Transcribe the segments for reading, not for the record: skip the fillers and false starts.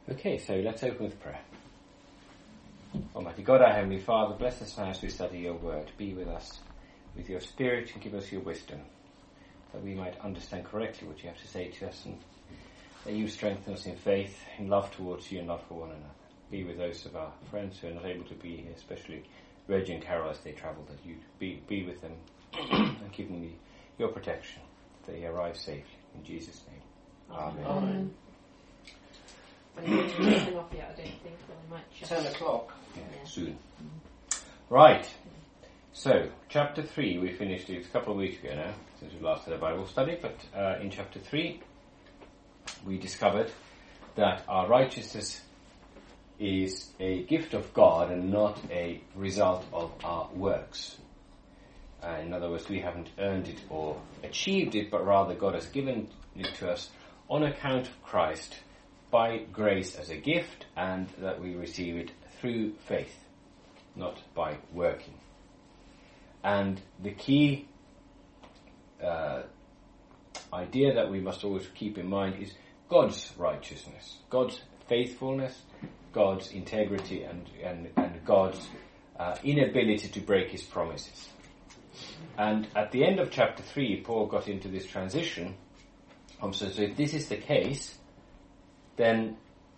Okay, so let's open with prayer. Almighty God, our Heavenly Father, bless us now as we study your word. Be with us with your Spirit and give us your wisdom, that we might understand correctly what you have to say to us, and that you strengthen us in faith, in love towards you and love for one another. Be with those of our friends who are not able to be here, especially Reggie and Carol as they travel, that you be with them and give them your protection, that they arrive safely. In Jesus' name. Amen. Amen. Nothing off yet, I don't think. Well, I might just... 10 o'clock. Yeah. Soon. Right. So, chapter 3, we finished it a couple of weeks ago now, since we last had a Bible study, but in chapter 3, we discovered that our righteousness is a gift of God and not a result of our works. In other words, we haven't earned it or achieved it, but rather God has given it to us on account of Christ, by grace as a gift, and that we receive it through faith, not by working. And the key idea that we must always keep in mind is God's righteousness, God's faithfulness, God's integrity, and God's inability to break his promises. And at the end of chapter 3, Paul got into this transition. So if this is the case, then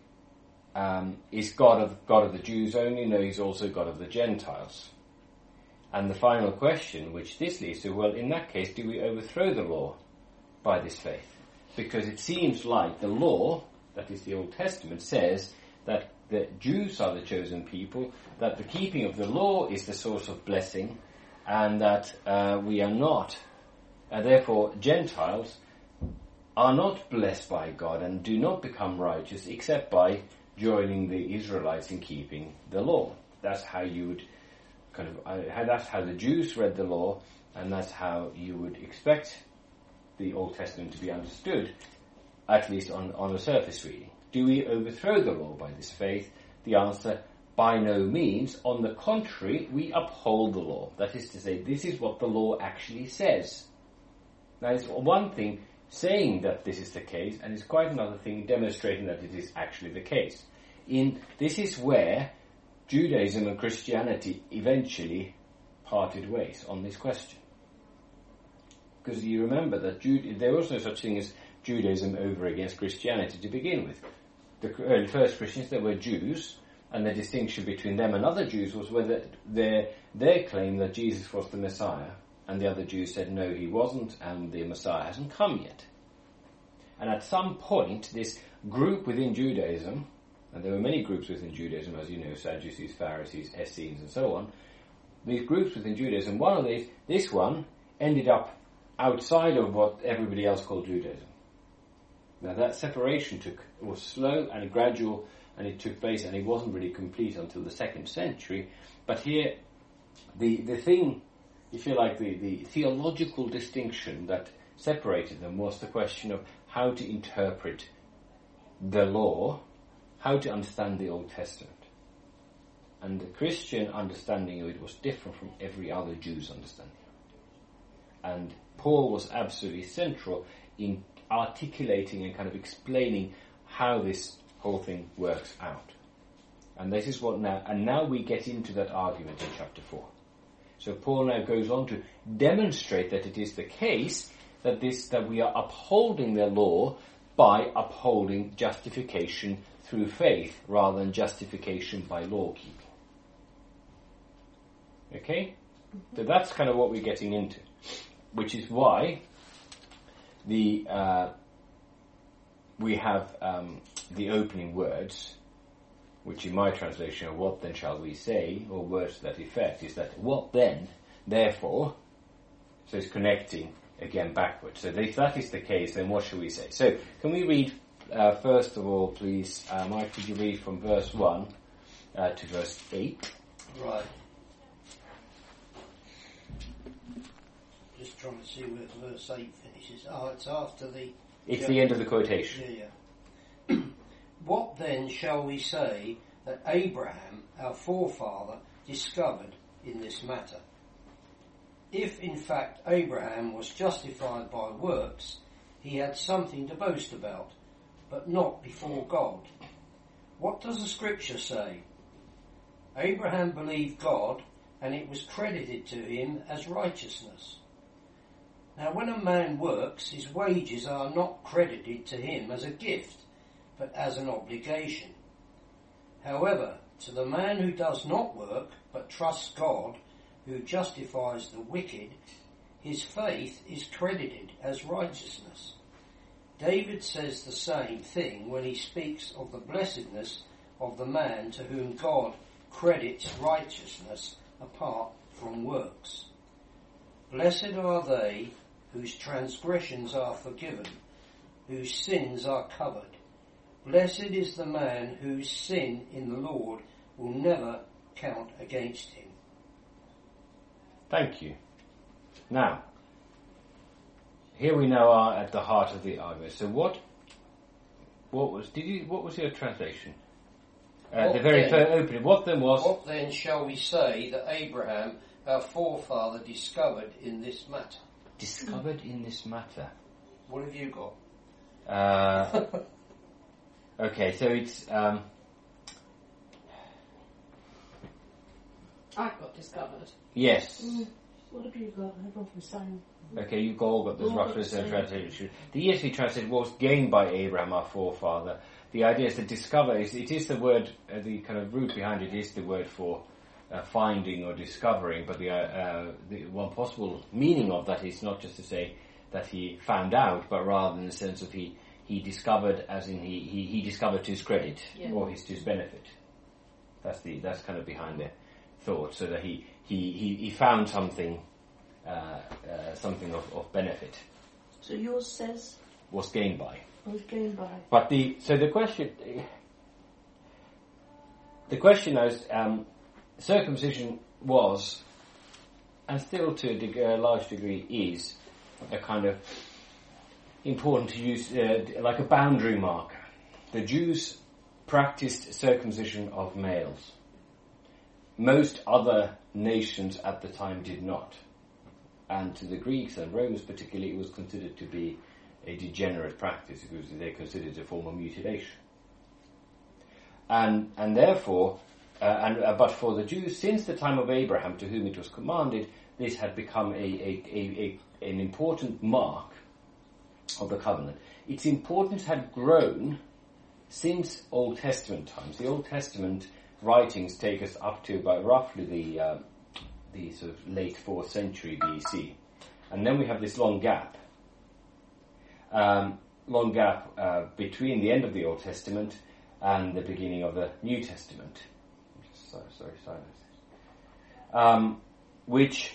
is God of the Jews only? No, he's also God of the Gentiles. And the final question, which this leads to, well, in that case, do we overthrow the law by this faith? Because it seems like the law, that is the Old Testament, says that the Jews are the chosen people, that the keeping of the law is the source of blessing, and that we are not, therefore Gentiles are not blessed by God and do not become righteous except by joining the Israelites in keeping the law. That's how you would that's how the Jews read the law, and that's how you would expect the Old Testament to be understood, at least on a surface reading. Do we overthrow the law by this faith? The answer, by no means. On the contrary, we uphold the law. That is to say, this is what the law actually says. Now, it's one thing saying that this is the case, and it's quite another thing demonstrating that it is actually the case. This is where Judaism and Christianity eventually parted ways on this question. Because you remember that there was no such thing as Judaism over against Christianity to begin with. The early first Christians, they were Jews, and the distinction between them and other Jews was whether their claim that Jesus was the Messiah, and the other Jews said, no, he wasn't, and the Messiah hasn't come yet. And at some point, this group within Judaism, and there were many groups within Judaism, as you know, Sadducees, Pharisees, Essenes, and so on, these groups within Judaism, one of these, this one, ended up outside of what everybody else called Judaism. Now that separation was slow and gradual, and it took place, and it wasn't really complete until the 2nd century. But here, the thing, if you like, the theological distinction that separated them was the question of how to interpret the law, how to understand the Old Testament. And the Christian understanding of it was different from every other Jew's understanding. And Paul was absolutely central in articulating and kind of explaining how this whole thing works out. And this is what now we get into that argument in chapter 4. So Paul now goes on to demonstrate that it is the case that we are upholding the law by upholding justification through faith rather than justification by law keeping. Okay? So that's kind of what we're getting into, which is why we have the opening words, which in my translation are what then shall we say, or words to that effect, is that what then, therefore, so it's connecting again backwards. So if that is the case, then what shall we say? So can we read, first of all, please, Mike, could you read from verse 1 to verse 8? Right. Just trying to see where verse 8 finishes. It's after the... It's the end of the quotation. Yeah. What then shall we say that Abraham, our forefather, discovered in this matter? If in fact Abraham was justified by works, he had something to boast about, but not before God. What does the scripture say? Abraham believed God, and it was credited to him as righteousness. Now when a man works, his wages are not credited to him as a gift, but as an obligation. However, to the man who does not work, but trusts God, who justifies the wicked, his faith is credited as righteousness. David says the same thing when he speaks of the blessedness of the man to whom God credits righteousness apart from works. Blessed are they whose transgressions are forgiven, whose sins are covered. Blessed is the man whose sin in the Lord will never count against him. Thank you. Now, here we now are at the heart of the argument. So what was your translation? The very first opening. What then was? What then shall we say that Abraham, our forefather, discovered in this matter? Discovered in this matter. What have you got? Okay, so it's. I've got discovered. Yes. What have you got? I've got the same. Okay, you've all got this roughly same translation. The ESV translation was gained by Abraham, our forefather. The idea is to discover. It is the word, the kind of root behind it is the word for finding or discovering. But the one possible meaning of that is not just to say that he found out, but rather in the sense of he discovered, as in he discovered to his credit or to his benefit. That's kind of behind the thought. So that he found something. Something of benefit. So yours says was gained by. Was gained by. But the question is, circumcision was, and still to a large degree is, a kind of important to use like a boundary marker. The Jews practiced circumcision of males. Most other nations at the time did not. And to the Greeks and Romans particularly, it was considered to be a degenerate practice because they considered it a form of mutilation. And therefore, but for the Jews, since the time of Abraham, to whom it was commanded, this had become an important mark of the covenant. Its importance had grown since Old Testament times. The Old Testament writings take us up to about roughly the sort of late 4th century BC. And then we have this long gap between the end of the Old Testament and the beginning of the New Testament. Which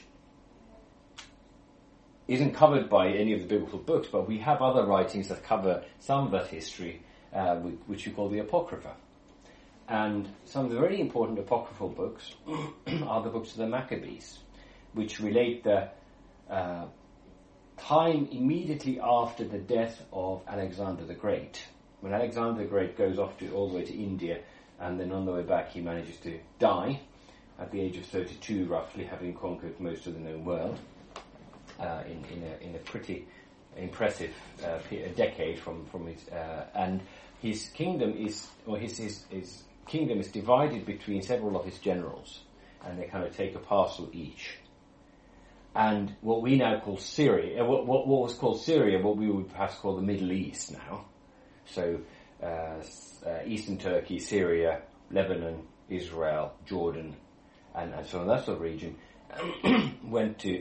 isn't covered by any of the biblical books, but we have other writings that cover some of that history, which we call the Apocrypha. And some of the very important apocryphal books are the books of the Maccabees, which relate the time immediately after the death of Alexander the Great. When Alexander the Great goes off all the way to India, and then on the way back he manages to die at the age of 32, roughly, having conquered most of the known world in a pretty impressive decade from his and his kingdom is his kingdom is divided between several of his generals, and they kind of take a parcel each. And what we now call Syria, what was called Syria, what we would perhaps call the Middle East now. So Eastern Turkey, Syria, Lebanon, Israel, Jordan, and so on, that sort of region, went to,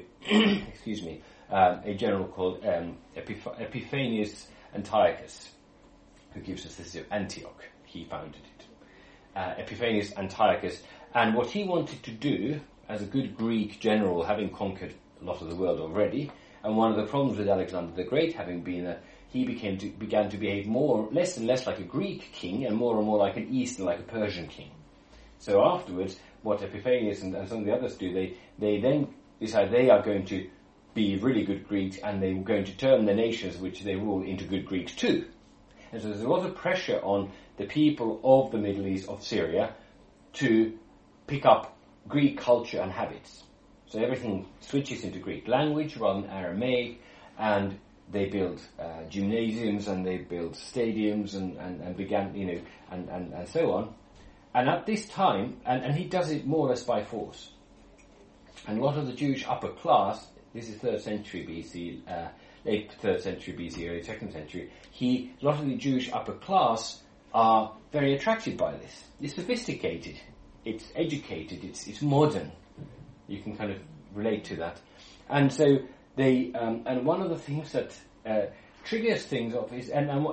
a general called Epiphanius Antiochus, who gives us this of Antioch. He founded it. Epiphanius Antiochus, and what he wanted to do as a good Greek general, having conquered a lot of the world already, and one of the problems with Alexander the Great having been that he began to behave less and less like a Greek king and more like an Eastern, like a Persian king. So afterwards, what Epiphanius and some of the others do, they then decide they are going to be really good Greeks, and they're going to turn the nations which they rule into good Greeks too. And so there's a lot of pressure on the people of the Middle East, of Syria, to pick up Greek culture and habits. So everything switches into Greek language rather than Aramaic, and they built gymnasiums and they built stadiums and began, and so on. And at this time, and he does it more or less by force. And a lot of the Jewish upper class, this is 3rd century BC, late 3rd century BC, early 2nd century, a lot of the Jewish upper class are very attracted by this. It's sophisticated, it's educated, it's modern. You can kind of relate to that. And so they, and one of the things that triggers things off is,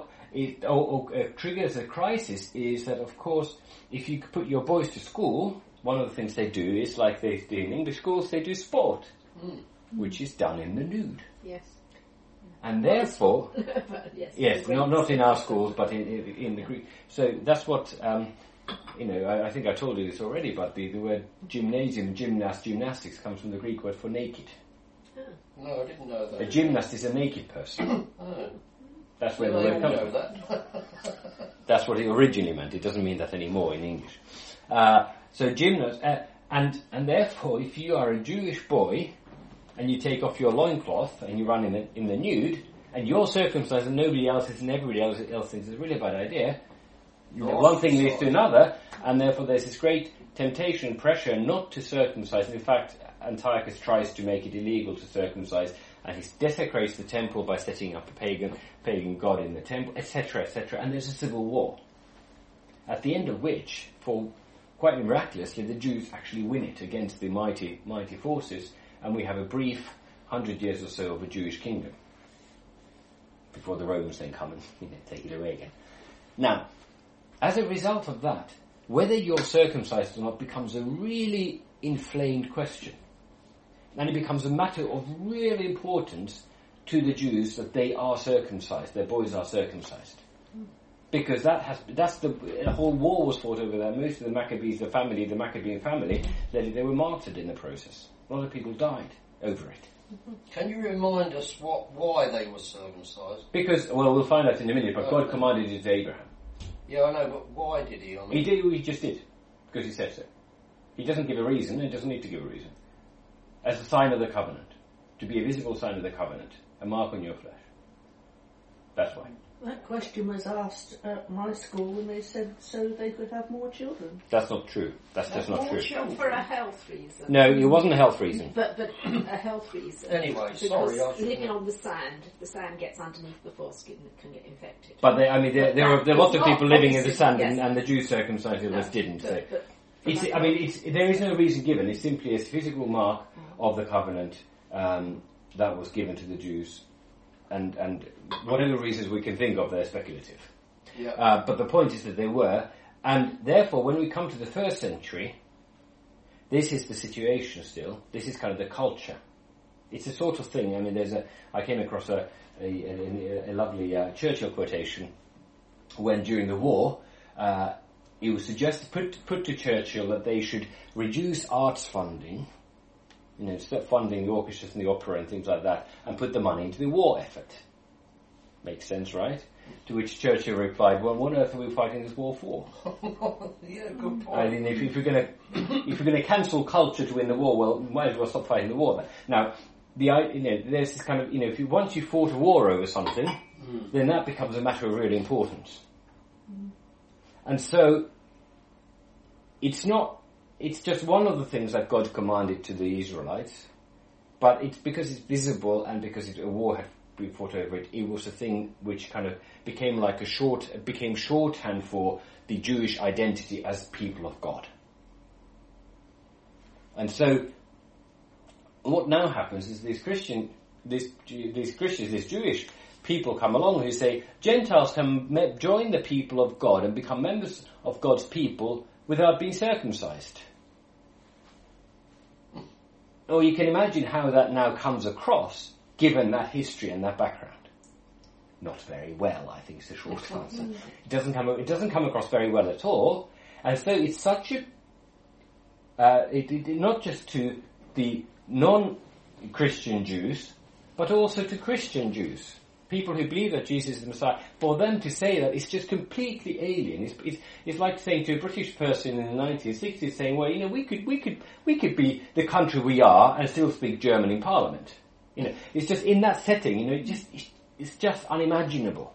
triggers a crisis is that, of course, if you put your boys to school, one of the things they do is, like they do in English schools, they do sport, which is done in the nude. Yes. And therefore, yes, not in our schools, but in the Greek. So that's what, I think I told you this already, but the word gymnasium, gymnastics comes from the Greek word for naked. No, I didn't know that. A gymnast is a naked person. Oh. That's where the word comes from. That. That's what it originally meant. It doesn't mean that anymore in English. So gymnast, and therefore, if you are a Jewish boy and you take off your loincloth and you run in the nude, and you're circumcised and nobody else is, and everybody else thinks it's a really bad idea, one thing leads to another, and therefore there's this great temptation and pressure not to circumcise. In fact, Antiochus tries to make it illegal to circumcise, and he desecrates the temple by setting up a pagan god in the temple, etc., etc., and there's a civil war. At the end of which, for quite miraculously, the Jews actually win it against the mighty forces, and we have a brief 100 years or so of a Jewish kingdom before the Romans then come and take it away again. Now, as a result of that, whether you're circumcised or not becomes a really inflamed question. And it becomes a matter of real importance to the Jews that they are circumcised, their boys are circumcised. Because the whole war was fought over that. Most of the Maccabees, the Maccabean family, they were martyred in the process. A lot of people died over it. Can you remind us why they were circumcised? Because, well, we'll find out in a minute, but God commanded it to Abraham. Yeah, I know, but why did he? He just did, because he said so. He doesn't give a reason, he doesn't need to give a reason. As a sign of the covenant. To be a visible sign of the covenant. A mark on your flesh. That's why. That question was asked at my school when they said so they could have more children. That's not true. That's just not true. For a health reason. No, it wasn't a health reason. But a health reason. Anyway, sorry. Living on the sand gets underneath the foreskin and can get infected. But there are lots of people living in the sand, and the Jews circumcised others didn't. There is no reason given. It's simply a physical mark of the covenant that was given to the Jews. And whatever reasons we can think of, they're speculative. Yeah. But the point is that they were, and therefore when we come to the 1st century, this is the situation still. This is kind of the culture. It's a sort of thing. I mean, I came across a lovely Churchill quotation when during the war, it was suggested, put to Churchill that they should reduce arts funding. Stop funding the orchestras and the opera and things like that, and put the money into the war effort. Makes sense, right? To which Churchill replied, "Well, what on earth are we fighting this war for?" Yeah, good point. I mean, if you're going to cancel culture to win the war, well, you might as well stop fighting the war. Now, there's this kind of, once you fought a war over something, then that becomes a matter of real importance. And so, it's just one of the things that God commanded to the Israelites, but it's because it's visible and because a war had been fought over it. It was a thing which kind of became became shorthand for the Jewish identity as people of God. And so, what now happens is these Jewish people come along who say Gentiles can join the people of God and become members of God's people without being circumcised. Or you can imagine how that now comes across, given that history and that background. Not very well, I think is the short answer. It doesn't come across very well at all, and so it's such not just to the non-Christian Jews, but also to Christian Jews, people who believe that Jesus is the Messiah. For them to say that is just completely alien. It's like saying to a British person in the 1960s, saying, "Well, we could be the country we are and still speak German in Parliament." It's just in that setting. It's just unimaginable.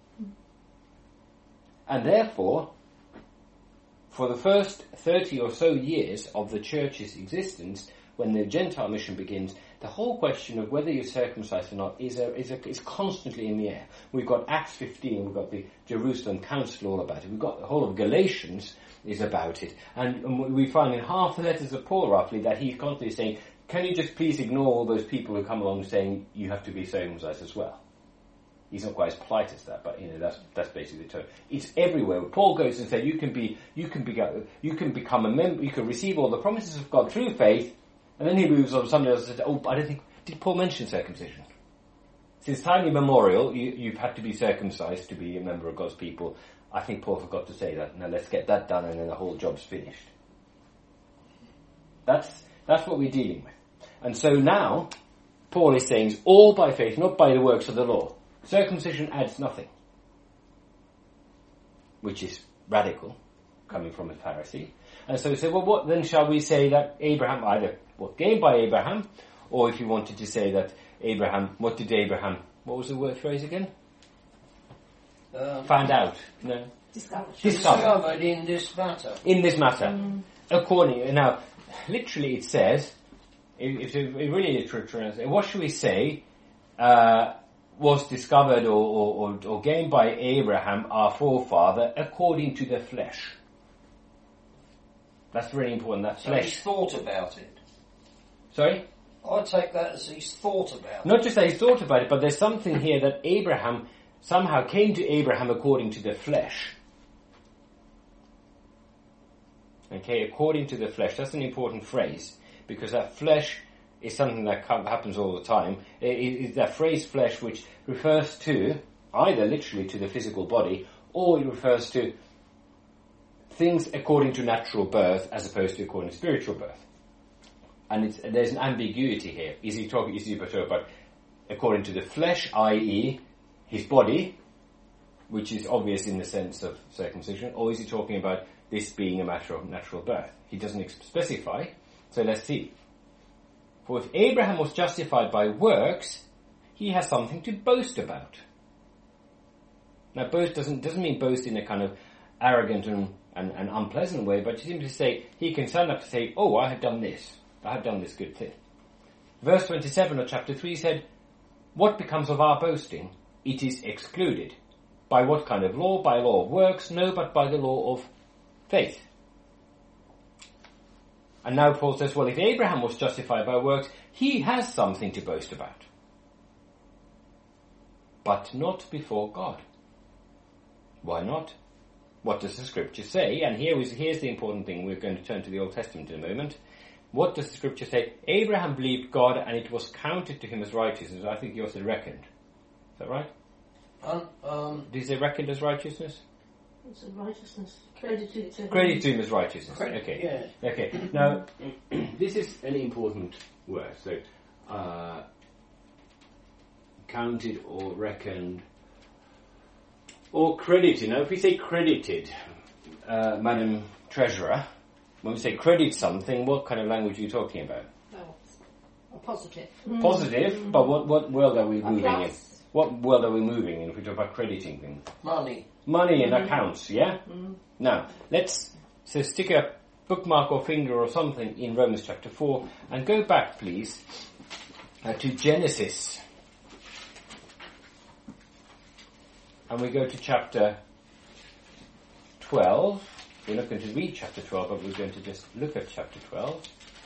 And therefore, for the first 30 or so years of the church's existence, when the Gentile mission begins, the whole question of whether you're circumcised or not is constantly in the air. We've got Acts 15, we've got the Jerusalem Council all about it, we've got the whole of Galatians is about it. And we find in half the letters of Paul, roughly, that he's constantly saying, can you just please ignore all those people who come along saying you have to be circumcised as well? He's not quite as polite as that, but that's basically the tone. It's everywhere. Paul goes and says you can become a member, you can receive all the promises of God through faith, and then he moves on. Somebody else says, "Oh, I don't think did Paul mention circumcision? Since time immemorial, you've had to be circumcised to be a member of God's people. I think Paul forgot to say that. Now let's get that done, and then the whole job's finished." That's what we're dealing with, and so now Paul is saying it's all by faith, not by the works of the law. Circumcision adds nothing, which is radical, coming from a Pharisee. And so he said, well, what then shall we say that Abraham, either what gained by Abraham, or if you wanted to say that Abraham, what was the word phrase again? Found out. No. Discovered in this matter. In this matter. According, now, literally it says, if it really literally, what should we say, was discovered or gained by Abraham, our forefather, according to the flesh. That's very important, that flesh. So he's thought about it. Sorry? I take that as he's thought about it. Not just that he's thought about it, but there's something here that Abraham somehow came to Abraham according to the flesh. Okay, according to the flesh. That's an important phrase, because that flesh is something that happens all the time. It's that phrase flesh which refers to either literally to the physical body, or it refers to things according to natural birth as opposed to according to spiritual birth. And there's an ambiguity here. Is he talking about according to the flesh, i.e. his body, which is obvious in the sense of circumcision, or is he talking about this being a matter of natural birth? He doesn't specify, so let's see. For if Abraham was justified by works, he has something to boast about. Now, boast doesn't mean boast in a kind of arrogant and unpleasant way, but simply to say, he can stand up to say, oh, I have done this. I have done this good thing. Verse 27 of chapter 3 said, what becomes of our boasting? It is excluded. By what kind of law? By law of works? No, but by the law of faith. And now Paul says, well, if Abraham was justified by works, he has something to boast about. But not before God. Why not? What does the scripture say? And here's the important thing. We're going to turn to the Old Testament in a moment. What does the scripture say? Abraham believed God and it was counted to him as righteousness. I think he also reckoned. Is that right? Did he say reckoned as righteousness? It's a righteousness. Credited to him. Credited to him as righteousness. Okay. Yeah. Okay. Now, this is an important word. So, counted or reckoned or credited. Now, if we say credited, Madam Treasurer, when we say credit something, what kind of language are you talking about? Well, a positive. Positive, but what world are we A moving in? plus. What world are we moving in if we talk about crediting things? Money. Money and accounts, yeah? Now, let's stick a bookmark or finger or something in Romans chapter 4 and go back, please, to Genesis. And we go to chapter 12. We're not going to read chapter 12, but we're going to just look at chapter 12.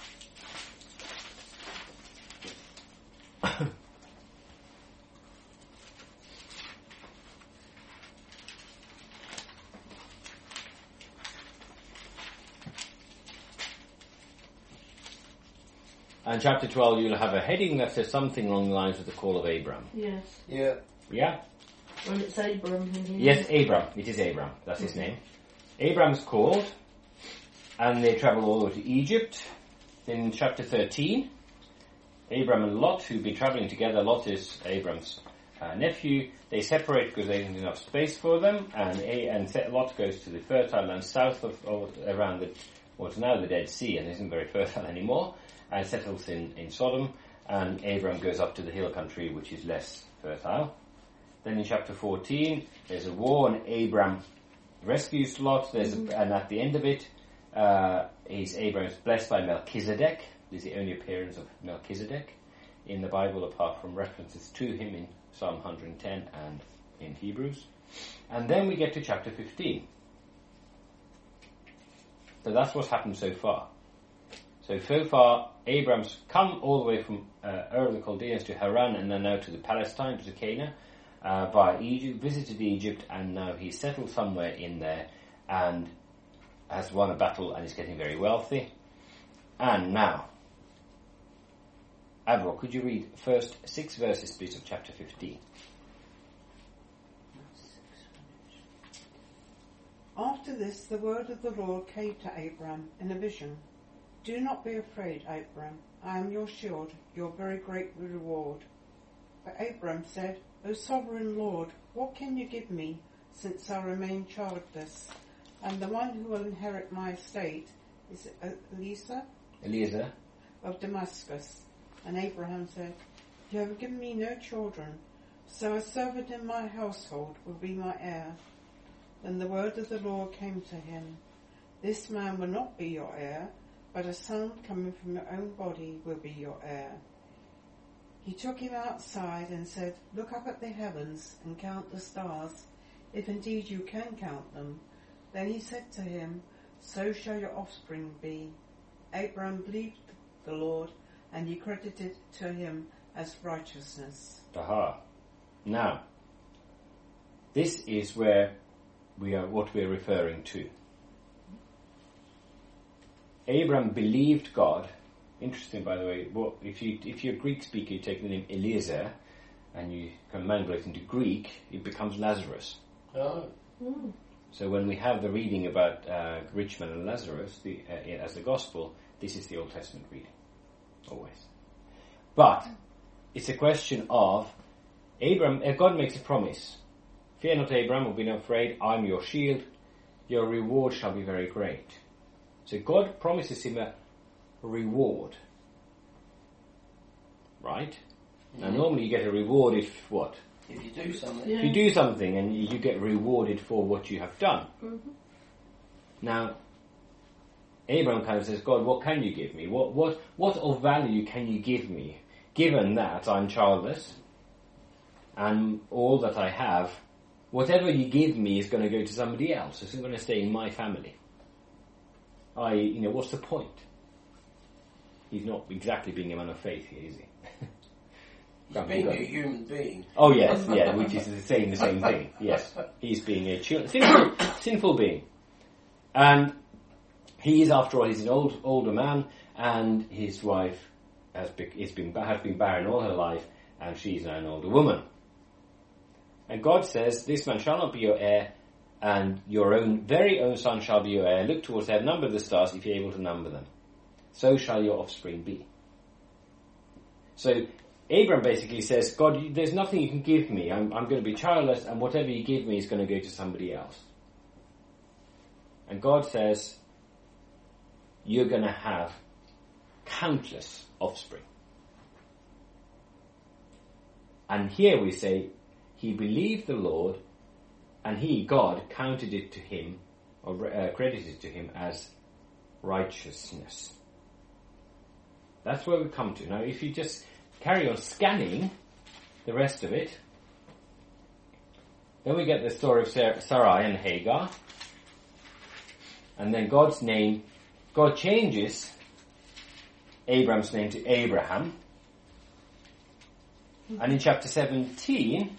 And chapter 12, you'll have a heading that says something along the lines of the call of Abram. Yes. Yeah. Yeah? Well, it's Abram in here. Yes, Abram. It is Abram. That's his name. Abram's called, and they travel all the way to Egypt. In chapter 13, Abram and Lot, who've been travelling together, Lot is Abram's nephew, they separate because there isn't enough space for them, and Lot goes to the fertile land south of around what's now the Dead Sea, and isn't very fertile anymore, and settles in Sodom, and Abram goes up to the hill country, which is less fertile. Then in chapter 14, there's a war, and Abraham rescues Lot. And at the end of it, Abraham's blessed by Melchizedek. This is the only appearance of Melchizedek in the Bible, apart from references to him in Psalm 110 and in Hebrews. And then we get to chapter 15. So that's what's happened so far. So far, Abraham's come all the way from Ur of the Chaldeans to Haran, and then now to the Palestine, to Cana, by Egypt, visited Egypt, and now he's settled somewhere in there, and has won a battle, and is getting very wealthy. And now, Avril, could you read the first 6 verses, please, of chapter 15? After this, the word of the Lord came to Abraham in a vision. Do not be afraid, Abraham. I am your shield, your very great reward. But Abraham said, O sovereign Lord, what can you give me, since I remain childless? And the one who will inherit my estate is Eliezer of Damascus. And Abraham said, You have given me no children, so a servant in my household will be my heir. Then the word of the Lord came to him, This man will not be your heir, but a son coming from your own body will be your heir. He took him outside and said, Look up at the heavens and count the stars, if indeed you can count them. Then he said to him, So shall your offspring be. Abraham believed the Lord, and he credited it to him as righteousness. Aha. Now, this is where what we are referring to. Abraham believed God. Interesting, by the way. Well, if you're a Greek speaker, you take the name Eliezer, and you can mangle it into Greek, it becomes Lazarus. Oh. Mm. So when we have the reading about rich man and Lazarus as the gospel, this is the Old Testament reading, always. But it's a question of Abraham. God makes a promise. Fear not, Abraham, or be not afraid. I'm your shield. Your reward shall be very great. So God promises him a reward. Right? Mm-hmm. Now normally you get a reward if what? If you do something. If you do something and you get rewarded for what you have done. Mm-hmm. Now, Abraham kind of says, God, what can you give me? What of value can you give me? Given that I'm childless and all that I have, whatever you give me is going to go to somebody else. It's not going to stay in my family. What's the point? He's not exactly being a man of faith here, is he? He's being a human being. Oh yes, yeah, which is the same thing. Yes, he's being a sinful being, and he is, after all, he's an older man, and his wife has been barren all her life, and she's now an older woman. And God says, "This man shall not be your heir, and your very own son shall be your heir. Look towards heaven, number the stars, if you're able to number them. So shall your offspring be." So Abraham basically says, God, there's nothing you can give me. I'm going to be childless, and whatever you give me is going to go to somebody else. And God says, you're going to have countless offspring. And here we say, he believed the Lord, and God, counted it to him, or credited it to him as righteousness. That's where we come to. Now, if you just carry on scanning the rest of it, then we get the story of Sarai and Hagar, and then God changes Abraham's name to Abraham, and in chapter 17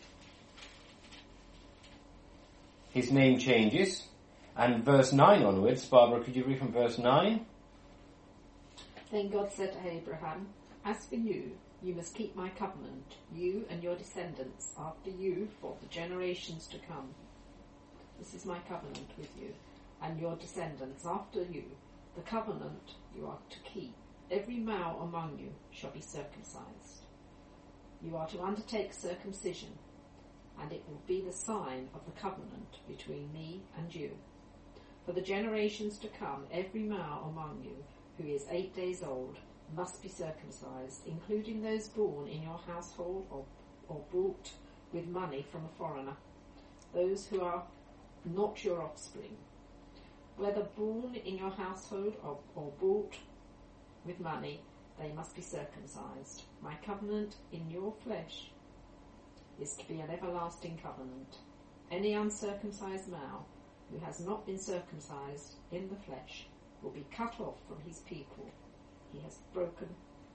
his name changes, and verse 9 onwards. Barbara, could you read from verse 9? Then God said to Abraham, As for you, you must keep my covenant, you and your descendants after you for the generations to come. This is my covenant with you and your descendants after you, the covenant you are to keep. Every male among you shall be circumcised. You are to undertake circumcision, and it will be the sign of the covenant between me and you. For the generations to come, every male among you who is 8 days old must be circumcised, including those born in your household or brought with money from a foreigner, those who are not your offspring, whether born in your household or bought with money, they must be circumcised. My covenant in your flesh is to be an everlasting covenant. Any uncircumcised male who has not been circumcised in the flesh will be cut off from his people. He has broken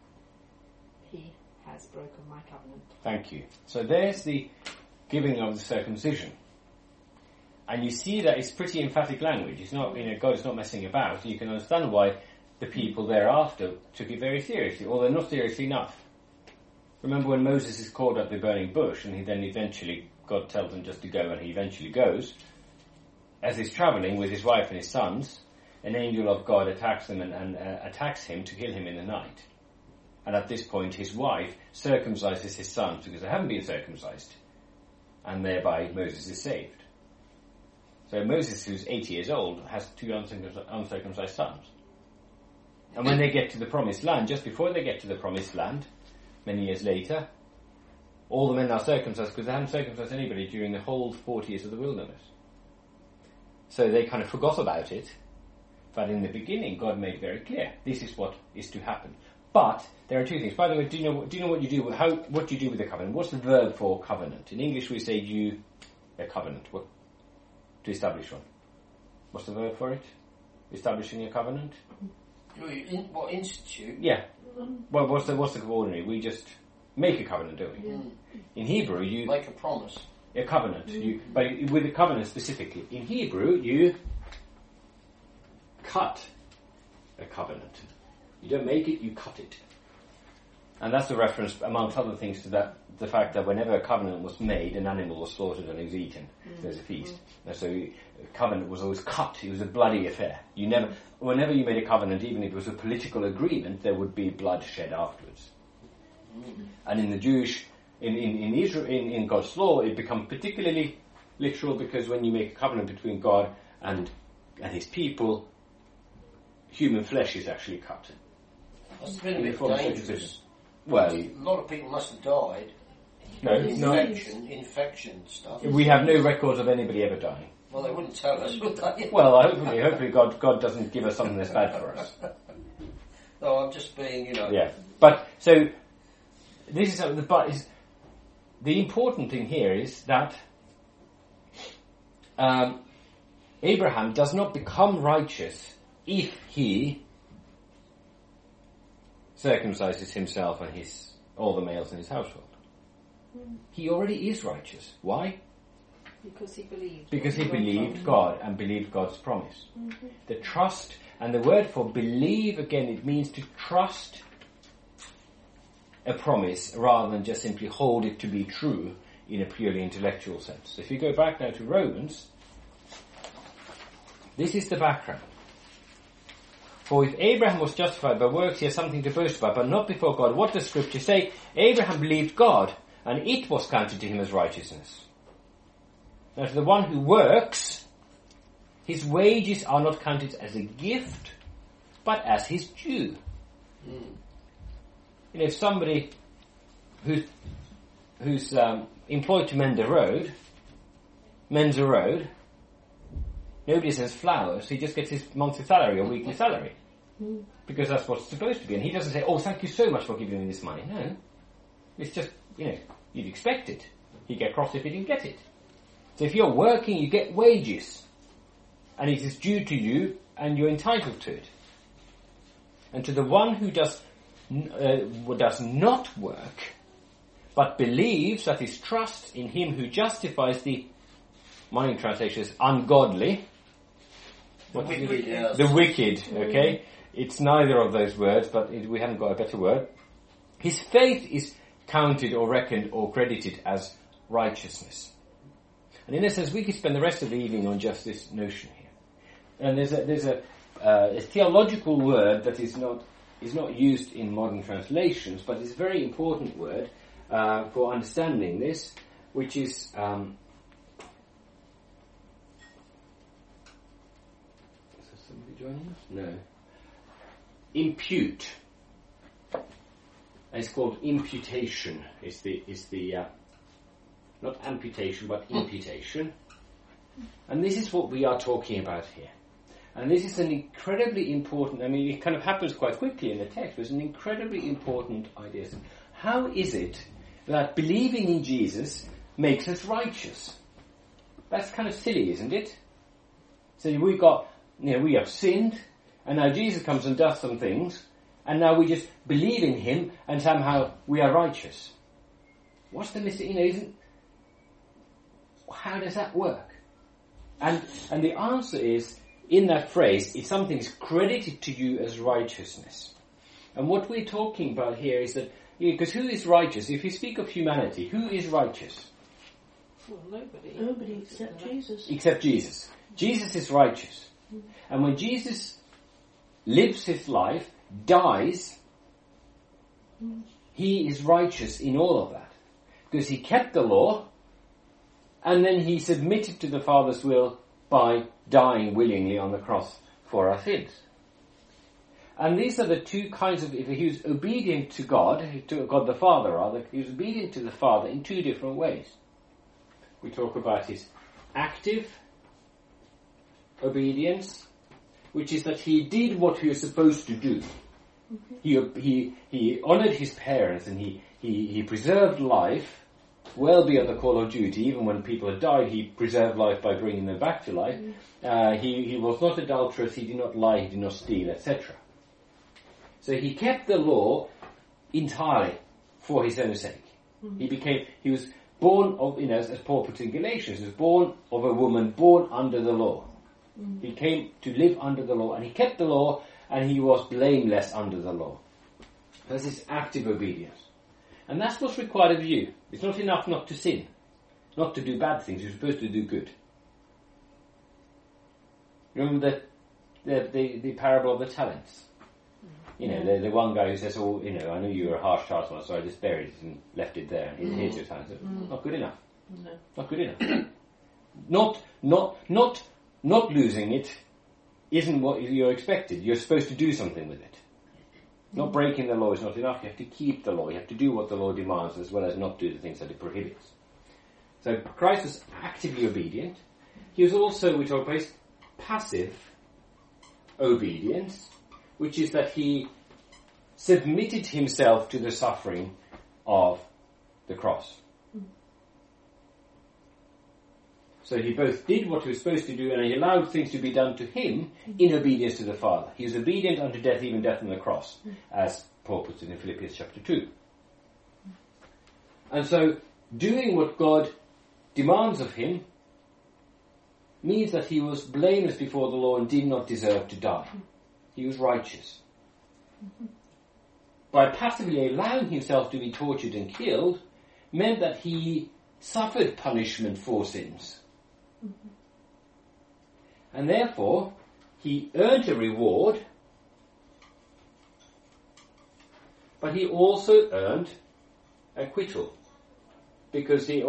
my covenant. Thank you. So there's the giving of the circumcision. And you see that it's pretty emphatic language. It's not, God is not messing about. You can understand why the people thereafter took it very seriously, although not seriously enough. Remember when Moses is called up the burning bush, and then eventually God tells him just to go, and he eventually goes. As he's travelling with his wife and his sons, an angel of God attacks them and attacks him to kill him in the night. And at this point, his wife circumcises his sons because they haven't been circumcised. And thereby Moses is saved. So Moses, who's 80 years old, has 2 uncircumcised sons. And when they get to the promised land, just before they get to the promised land, many years later, all the men are circumcised because they haven't circumcised anybody during the whole 40 years of the wilderness. So they kind of forgot about it. But in the beginning, God made very clear, this is what is to happen. But there are 2 things. By the way, do you know what you do? What do you do with the covenant? What's the verb for covenant? In English, we say a covenant. What? To establish one. What's the verb for it? Establishing a covenant. What, institute? Yeah. Well, what's the ordinary? We just make a covenant, don't we? Yeah. In Hebrew, you Make a promise. A covenant. But with a covenant specifically, in Hebrew, you cut a covenant. You don't make it, you cut it. And that's a reference, amongst other things, to the fact that whenever a covenant was made, an animal was slaughtered and it was eaten. There's a feast. And so a covenant was always cut. It was a bloody affair. Whenever you made a covenant, even if it was a political agreement, there would be blood shed afterwards. And in the Jewish, in Israel, in God's law, it becomes particularly literal because when you make a covenant between God and his people, human flesh is actually cut. Must have been a bit dangerous. Well, a lot of people must have died. No. Infection stuff. We have no records of anybody ever dying. Well, they wouldn't tell us, would they? Well, hopefully God doesn't give us something that's bad for us. No, I'm just being, Yeah, but so this is the important thing here is that Abraham does not become righteous if he circumcises himself and all the males in his household. He already is righteous. Why? Because he believed. Because he believed God and believed God's promise. The trust, and the word for believe, again, it means to trust a promise rather than just simply hold it to be true in a purely intellectual sense. If you go back now to Romans, this is the background. For if Abraham was justified by works, he has something to boast about, but not before God. What does Scripture say? Abraham believed God, and it was counted to him as righteousness. Now to the one who works, his wages are not counted as a gift, but as his due. If somebody who's employed to mend a road, mends a road, nobody says flowers, he just gets his monthly salary or weekly salary. Because that's what it's supposed to be. And he doesn't say, oh, thank you so much for giving me this money. No. It's just, you'd expect it. He'd get cross if he didn't get it. So if you're working, you get wages. And it is due to you, and you're entitled to it. And to the one who does not work, but believes, that is, trusts in him who justifies the, my translation is ungodly. The wicked, okay? It's neither of those words, but we haven't got a better word. His faith is counted or reckoned or credited as righteousness. And in a sense, we could spend the rest of the evening on just this notion here. And there's a theological word that is not used in modern translations, but it's a very important word for understanding this, which is is there somebody joining us? No. Impute. It's called imputation. Is the not amputation, but imputation. And this is what we are talking about here. And this is an incredibly important, I mean, it kind of happens quite quickly in the text, but it's an incredibly important idea. How is it that believing in Jesus makes us righteous? That's kind of silly, isn't it? So we have sinned, and now Jesus comes and does some things, and now we just believe in him, and somehow we are righteous. What's the mistake? How does that work? And the answer is, in that phrase, if something's credited to you as righteousness. And what we're talking about here is that, because who is righteous? If you speak of humanity, who is righteous? Well, nobody. Nobody except Jesus. Except Jesus. Jesus is righteous. And when Jesus lives his life, dies, he is righteous in all of that. Because he kept the law, and then he submitted to the Father's will by dying willingly on the cross for our sins. And these are the two kinds of, if he was obedient to God the Father rather, he was obedient to the Father in two different ways. We talk about his active obedience, which is that he did what he was supposed to do. He honoured his parents, and he preserved life well beyond the call of duty. Even when people had died, he preserved life by bringing them back to life. He was not adulterous, he did not lie, he did not steal, etc. So he kept the law entirely for his own sake. He was born of, as Paul puts in Galatians, he was born of a woman born under the law. He came to live under the law, and he kept the law, and he was blameless under the law. That's his active obedience. And that's what's required of you. It's not enough not to sin, not to do bad things. You're supposed to do good. Remember the parable of the talents? The one guy who says, I know you were a harsh taskmaster, so I just buried it and left it there. And here's your talents. Not good enough. No. Not good enough. Not losing it isn't what you're expected. You're supposed to do something with it. Not breaking the law is not enough. You have to keep the law. You have to do what the law demands, as well as not do the things that it prohibits. So Christ was actively obedient. He was also, we talk about, passive obedience, which is that he submitted himself to the suffering of the cross. So he both did what he was supposed to do, and he allowed things to be done to him in obedience to the Father. He was obedient unto death, even death on the cross, as Paul puts it in Philippians chapter 2. And so, doing what God demands of him means that he was blameless before the law and did not deserve to die. He was righteous. By passively allowing himself to be tortured and killed, meant that he suffered punishment for sins. And therefore, he earned a reward, but he also earned acquittal. Because he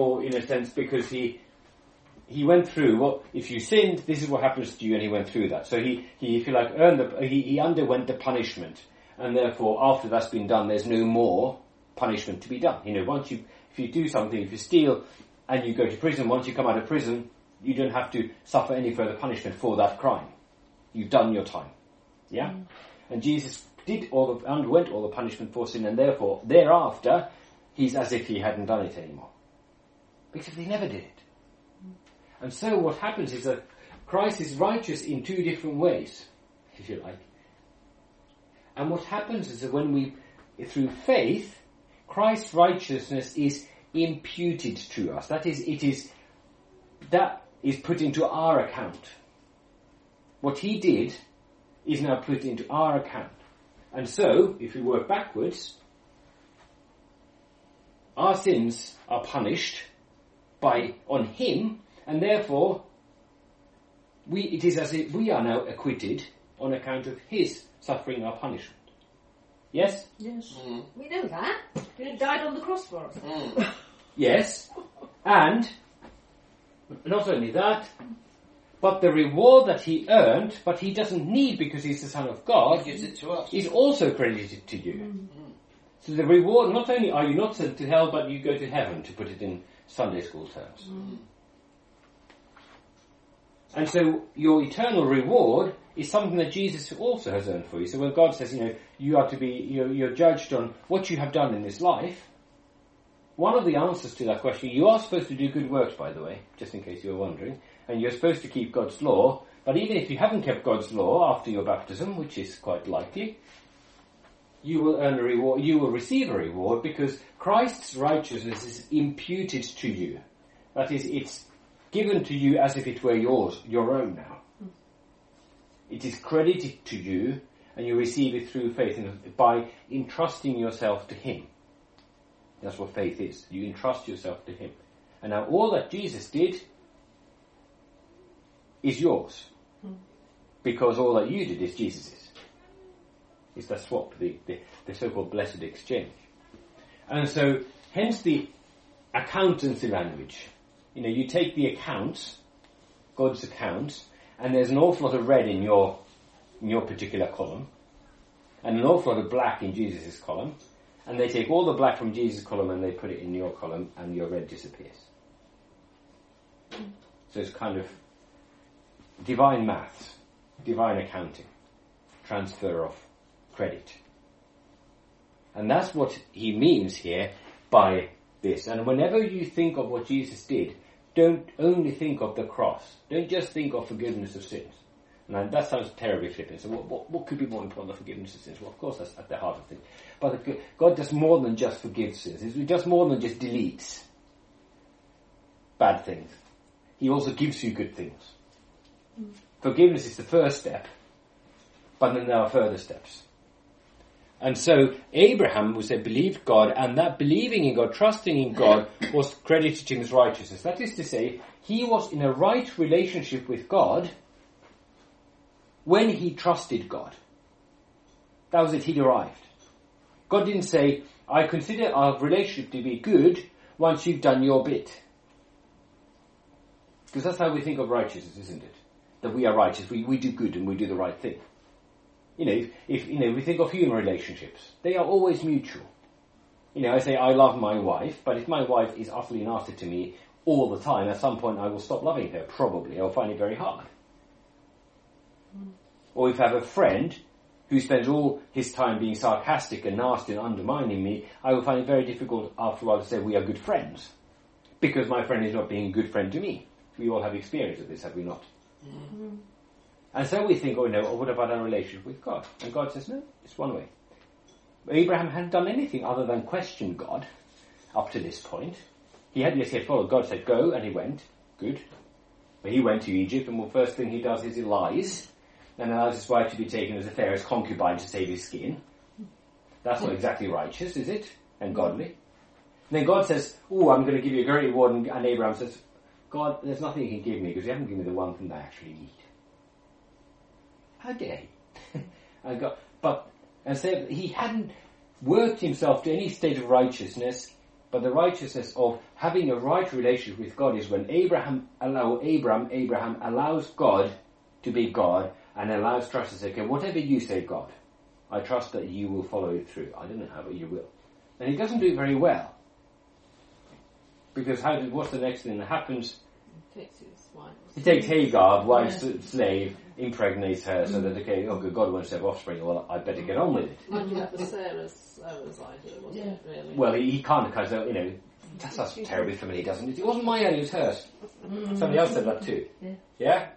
went through if you sinned, this is what happens to you, and he went through that. So he if you like, he underwent the punishment, and therefore, after that's been done, there's no more punishment to be done. If you do something, if you steal, and you go to prison, once you come out of prison, you don't have to suffer any further punishment for that crime. You've done your time. Yeah? And Jesus underwent all the punishment for sin, and therefore, thereafter, he's as if he hadn't done it anymore. Because he never did it. And so what happens is that Christ is righteous in two different ways, if you like. And what happens is that through faith, Christ's righteousness is imputed to us. That is put into our account. What he did is now put into our account. And so, if we work backwards, our sins are punished on him, and therefore it is as if we are now acquitted on account of his suffering our punishment. Yes? Yes. We know that. He died on the cross for us. Yes. And not only that, but the reward that he earned, but he doesn't need because he's the Son of God, He gives it to us. is also credited to you. So the reward, not only are you not sent to hell, but you go to heaven, to put it in Sunday school terms. And so your eternal reward is something that Jesus also has earned for you. So when God says, you are to be, you're judged on what you have done in this life, one of the answers to that question, you are supposed to do good works, by the way, just in case you were wondering, and you're supposed to keep God's law, but even if you haven't kept God's law after your baptism, which is quite likely, you will earn a reward, you will receive a reward because Christ's righteousness is imputed to you. That is, it's given to you as if it were yours, your own now. It is credited to you and you receive it through faith by entrusting yourself to Him. That's what faith is. You entrust yourself to Him. And now all that Jesus did is yours. Because all that you did is Jesus's. It's the swap, the so-called blessed exchange. And so, hence the accountancy language. You take the accounts, God's accounts, and there's an awful lot of red in your particular column, and an awful lot of black in Jesus' column, and they take all the black from Jesus' column and they put it in your column, and your red disappears. So it's kind of divine maths, divine accounting, transfer of credit. And that's what he means here by this. And whenever you think of what Jesus did, don't only think of the cross. Don't just think of forgiveness of sins. Now, that sounds terribly flippant. So what could be more important than forgiveness of sins? Well, of course, that's at the heart of things. But God does more than just forgive sins. He does more than just deletes bad things. He also gives you good things. Forgiveness is the first step, but then there are further steps. And so Abraham was believed God, and that believing in God, trusting in God, was credited to him as righteousness. That is to say, he was in a right relationship with God when he trusted God. That was it, he'd arrived. God didn't say, I consider our relationship to be good once you've done your bit. Because that's how we think of righteousness, isn't it? That we are righteous, we do good and we do the right thing. If we think of human relationships, they are always mutual. I say I love my wife, but if my wife is utterly nasty to me all the time, at some point I will stop loving her, probably. I'll find it very hard. Or if I have a friend who spends all his time being sarcastic and nasty and undermining me, I will find it very difficult after a while to say we are good friends. Because my friend is not being a good friend to me. We all have experience of this, have we not? Mm-hmm. And so we think, what about our relationship with God? And God says, no, it's one way. Abraham hadn't done anything other than question God up to this point. He had followed God, said go, and he went. Good. But he went to Egypt, and the first thing he does is he lies, and allows his wife to be taken as a Pharaoh's concubine to save his skin. That's not exactly righteous, is it? And godly. And then God says, I'm going to give you a great reward, and Abraham says, God, there's nothing you can give me, because you haven't given me the one thing I actually need. How dare he? And said he hadn't worked himself to any state of righteousness, but the righteousness of having a right relationship with God is when Abraham allows God to be God and allows trust to say, okay, whatever you say, God, I trust that you will follow it through. I don't know how, but you will. And he doesn't do it very well. Because what's the next thing that happens? He takes Hagar, wife's slave, impregnates her so that, God wants to have offspring, well, I'd better get on with it. And that was Sarah's idea, wasn't it, really? Well, he can't, because, that's terribly familiar, doesn't it? It wasn't my idea, it was hers. Somebody else said that too. Yeah?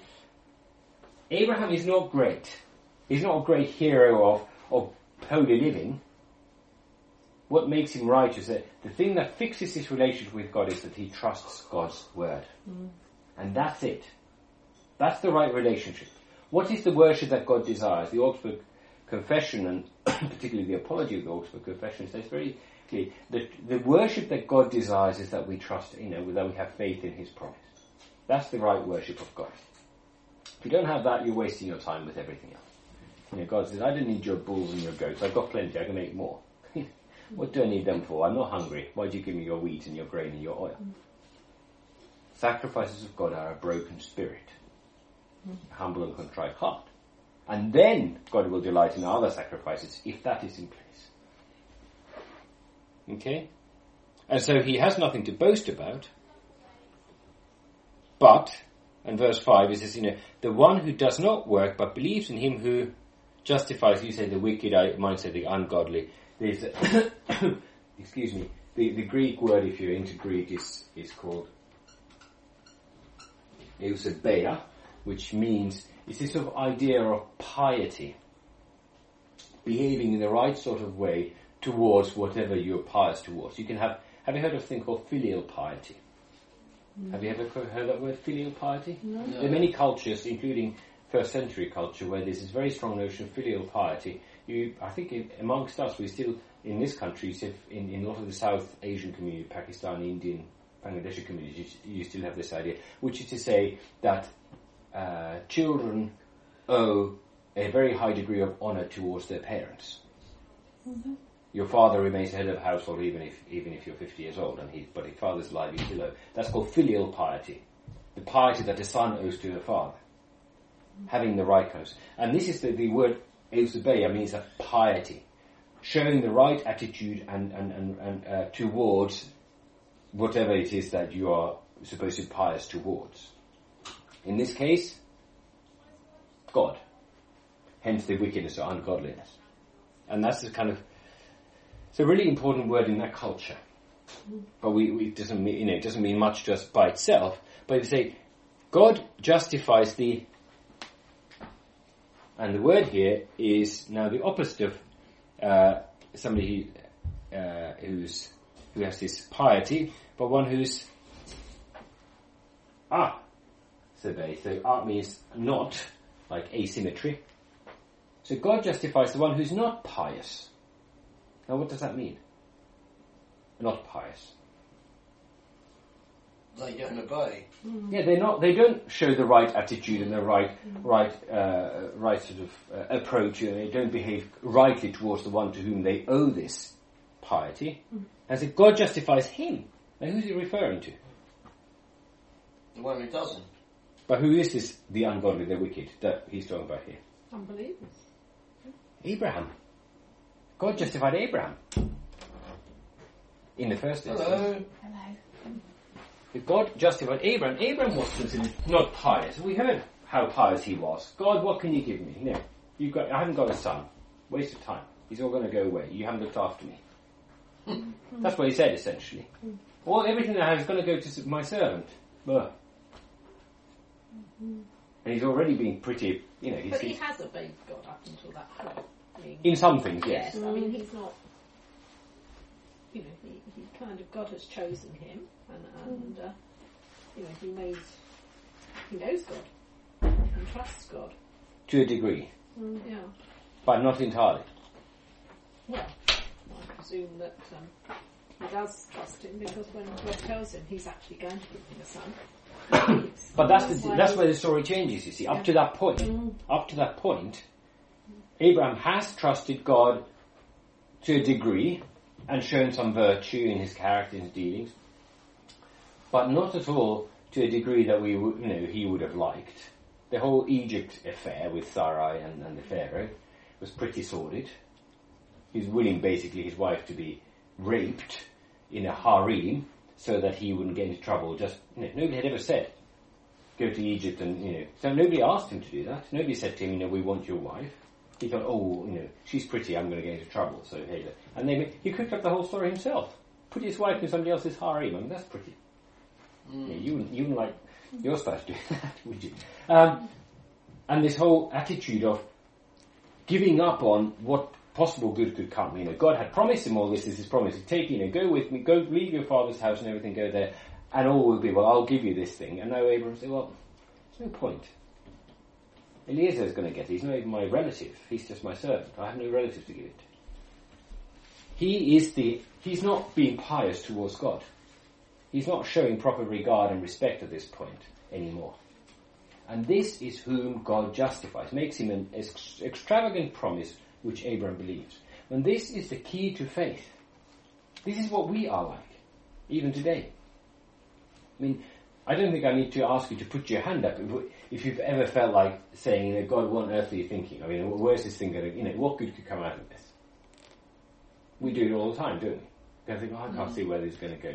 Abraham is not great. He's not a great hero of holy living. What makes him righteous, the thing that fixes his relationship with God is that he trusts God's word. And that's it. That's the right relationship. What is the worship that God desires? The Augsburg Confession, and particularly the Apology of the Augsburg Confession, says very clearly that the worship that God desires is that we trust, that we have faith in his promise. That's the right worship of God. If you don't have that, you're wasting your time with everything else. God says, I don't need your bulls and your goats. I've got plenty. I can make more. What do I need them for? I'm not hungry. Why do you give me your wheat and your grain and your oil? Sacrifices of God are a broken spirit, a humble and contrite heart. And then God will delight in other sacrifices if that is in place. Okay? And so he has nothing to boast about. But, and verse 5, it says, the one who does not work but believes in him who justifies, you say the wicked, I might say the ungodly. There's excuse me, the Greek word, if you're into Greek, is called eusebeia, which means, it's this sort of idea of piety. Behaving in the right sort of way towards whatever you're pious towards. You can have you heard of a thing called filial piety? Have you ever heard that word, filial piety? No. There are many cultures, including first century culture, where there's this very strong notion of filial piety. I think amongst us, we still, in this country, in a lot of the South Asian community, Pakistani, Indian, Bangladeshi communities, you still have this idea, which is to say that children owe a very high degree of honour towards their parents. Mm-hmm. Your father remains the head of the household even if you're 50 years old, but if father's alive, you still owe. That's called filial piety, the piety that the son owes to the father, having the right kind of. And this is the word eusebeia means that piety, showing the right attitude and towards whatever it is that you are supposed to be pious towards. In this case, God. Hence the wickedness or ungodliness. And that's the kind of, it's a really important word in that culture. But it doesn't mean, it doesn't mean much just by itself. But if you say, God justifies the, and the word here is now the opposite of somebody who has this piety, but one who's survey. So art means not, like asymmetry. So God justifies the one who's not pious. Now what does that mean? Not pious. They don't obey. Yeah, they don't show the right attitude and the right sort of approach. They don't behave rightly towards the one to whom they owe this piety. And so God justifies him. Now who's he referring to? The one who doesn't. But who is this, the ungodly, the wicked, that he's talking about here? Unbelievers. Abraham. God justified Abraham. In the first instance. Hello. If God justified Abraham, Abraham was considered not pious. We heard how pious he was. God, what can you give me? I haven't got a son. Waste of time. He's all going to go away. You haven't looked after me. That's what he said, essentially. Well, everything I have is going to go to my servant. Ugh. And he's already been pretty, But he has obeyed God up until that point. In some things, yes. I mean, he's not, he kind of, God has chosen him, and he knows God, and trusts God. To a degree. Yeah. But not entirely. Well, I presume that he does trust him, because when God tells him he's actually going to give him a son, but that's where the story changes, you see. Up to that point, Abraham has trusted God to a degree and shown some virtue in his character, in his dealings, but not at all to a degree that he would have liked. The whole Egypt affair with Sarai and the Pharaoh was pretty sordid. He was willing, basically, his wife to be raped in a harem so that he wouldn't get into trouble. Just nobody had ever said, go to Egypt and, so nobody asked him to do that. Nobody said to him, we want your wife. He thought, she's pretty, I'm going to get into trouble, so hey. And he cooked up the whole story himself. Put his wife in somebody else's harem. I mean, that's pretty. You wouldn't like your spouse doing that, would you? And this whole attitude of giving up on what possible good could come. God had promised him all this is his promise. Take, go with me, go leave your father's house and everything, go there, and all will be well. I'll give you this thing. And now Abraham said, well, there's no point. Eliezer is going to get it. He's not even my relative. He's just my servant. I have no relative to give it to. He's not being pious towards God. He's not showing proper regard and respect at this point anymore. And this is whom God justifies, makes him an extravagant promise which Abraham believes. And this is the key to faith. This is what we are like, even today. I mean, I don't think I need to ask you to put your hand up if you've ever felt like saying, God, what on earth are you thinking? I mean, where's this thing going to, what good could come out of this? We do it all the time, don't we? I think, I can't see where this is going to go,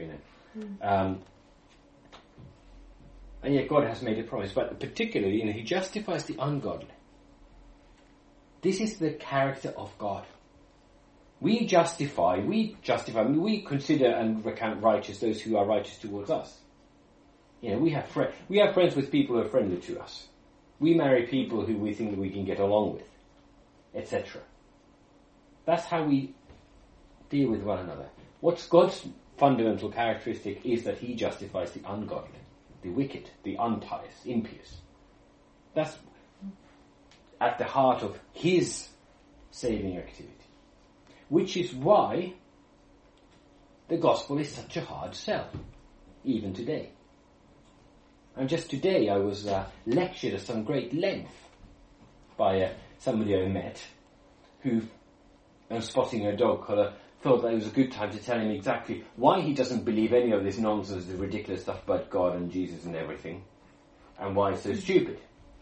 and yet God has made a promise, but particularly, He justifies the ungodly. This is the character of God. We consider and recount righteous those who are righteous towards us. We have friends with people who are friendly to us. We marry people who we think that we can get along with, etc. That's how we deal with one another. What's God's fundamental characteristic is that He justifies the ungodly, the wicked, the impious. That's at the heart of His saving activity. Which is why the gospel is such a hard sell, even today. And just today I was lectured at some great length by somebody I met who, spotting a dog collar, thought that it was a good time to tell him exactly why he doesn't believe any of this nonsense, the ridiculous stuff about God and Jesus and everything, and why it's so stupid.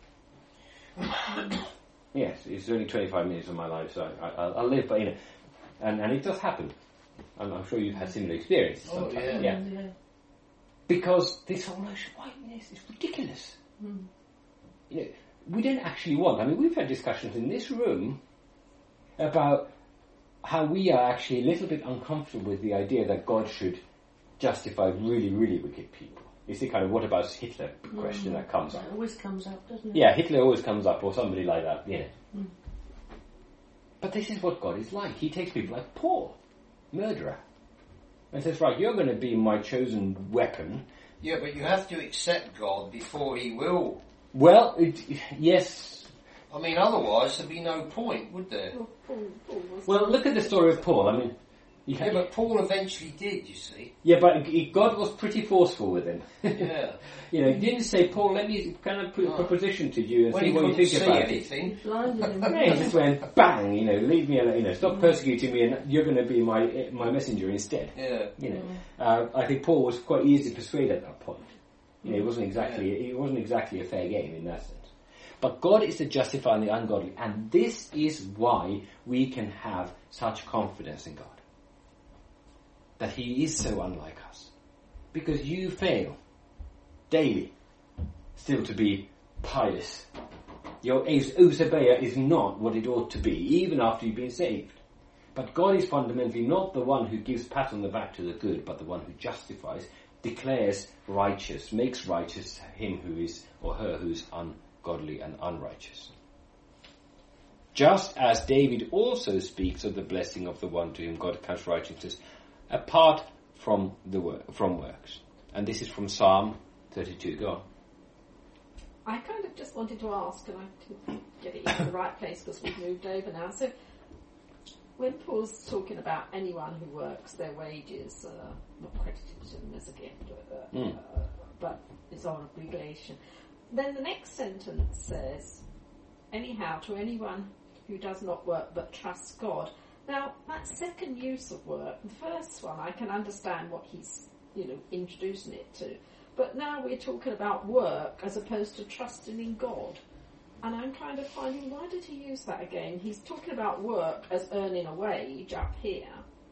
Yes, it's only 25 minutes of my life, so I'll live by, and it does happen. I'm sure you've had similar experiences sometimes. Yeah. Because this whole notion of whiteness is ridiculous. We don't actually want, we've had discussions in this room about how we are actually a little bit uncomfortable with the idea that God should justify really, really wicked people. It's the kind of what about Hitler question that comes up. It always comes up, doesn't it? Yeah, Hitler always comes up, or somebody like that, But this is what God is like. He takes people like Paul, murderer, and says, right, you're going to be my chosen weapon. Yeah, but you have to accept God before He will. Well, yes. Otherwise there'd be no point, would there? Well, look at the story of Paul. But Paul eventually did, you see. Yeah, but God was pretty forceful with him. Yeah. He didn't say, Paul, let me kind of put a proposition to you and when see what you think about anything. it. He just went, bang, leave me alone, stop persecuting me and you're going to be my messenger instead. Yeah. I think Paul was quite easy to persuade at that point. It wasn't exactly a fair game in that sense. But God is the justifier and the ungodly, and this is why we can have such confidence in God. That He is so unlike us. Because you fail daily still to be pious. Your Eusebia is not what it ought to be, even after you've been saved. But God is fundamentally not the one who gives pat on the back to the good, but the one who justifies, declares righteous, makes righteous him who is, or her who is ungodly and unrighteous. Just as David also speaks of the blessing of the one to whom God counts righteousness, apart from works. And this is from Psalm 32. Go on. I kind of just wanted to ask, and I didn't get it in the right place because we've moved over now. So, when Paul's talking about anyone who works, their wages are not credited to them as a gift, but is on obligation. Then the next sentence says, anyhow, to anyone who does not work but trusts God. Now, that second use of work, the first one, I can understand what he's, introducing it to. But now we're talking about work as opposed to trusting in God. And I'm kind of finding, why did he use that again? He's talking about work as earning a wage up here.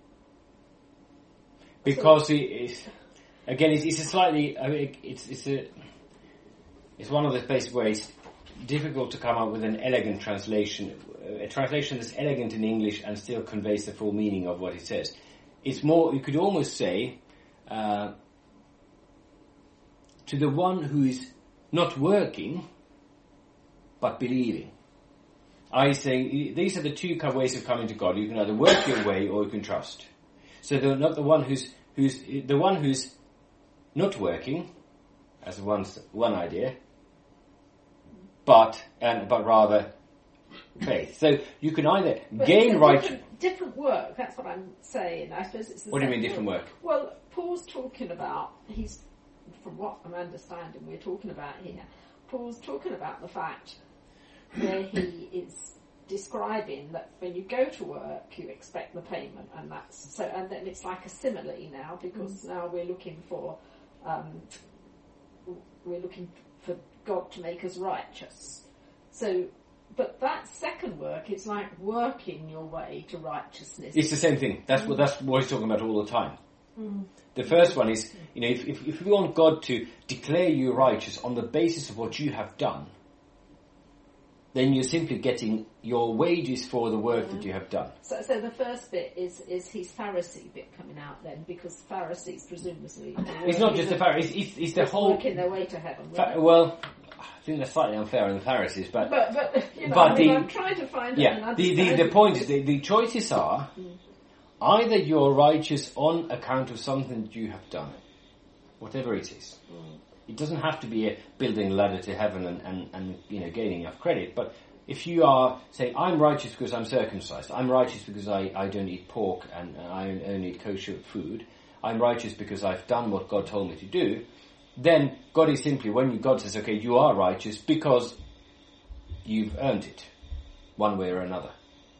Because it's a slightly, it's one of the places where it's difficult to come up with an elegant translation. A translation that's elegant in English and still conveys the full meaning of what it says. It's more, you could almost say, to the one who is not working, but believing. I say, these are the two ways of coming to God. You can either work your way or you can trust. So they're not the one who's not working, as one idea, but rather faith. So you can either gain righteousness. Different work, that's what I'm saying. I suppose it's the What do you mean different work? Well, Paul's talking about, from what I'm understanding we're talking about here, Paul's talking about the fact where he is describing that when you go to work you expect the payment, and that's so, and then it's like a simile now, because now we're looking for God to make us righteous. So But that second work, it's like working your way to righteousness. It's the same thing. That's what he's talking about all the time. The first one is, if you want God to declare you righteous on the basis of what you have done, then you're simply getting your wages for the work that you have done. So the first bit is his Pharisee bit coming out then, because Pharisees presumably... It's not just the Pharisees, it's the whole... working their way to heaven. Well, I think that's slightly unfair on the Pharisees, but I'm trying to find out. The point is, the choices are, either you're righteous on account of something that you have done, whatever it is. It doesn't have to be building a ladder to heaven and gaining enough credit, but if you are saying, I'm righteous because I'm circumcised, I'm righteous because I don't eat pork and I only eat kosher food, I'm righteous because I've done what God told me to do, then God is simply, when God says, okay, you are righteous because you've earned it, one way or another.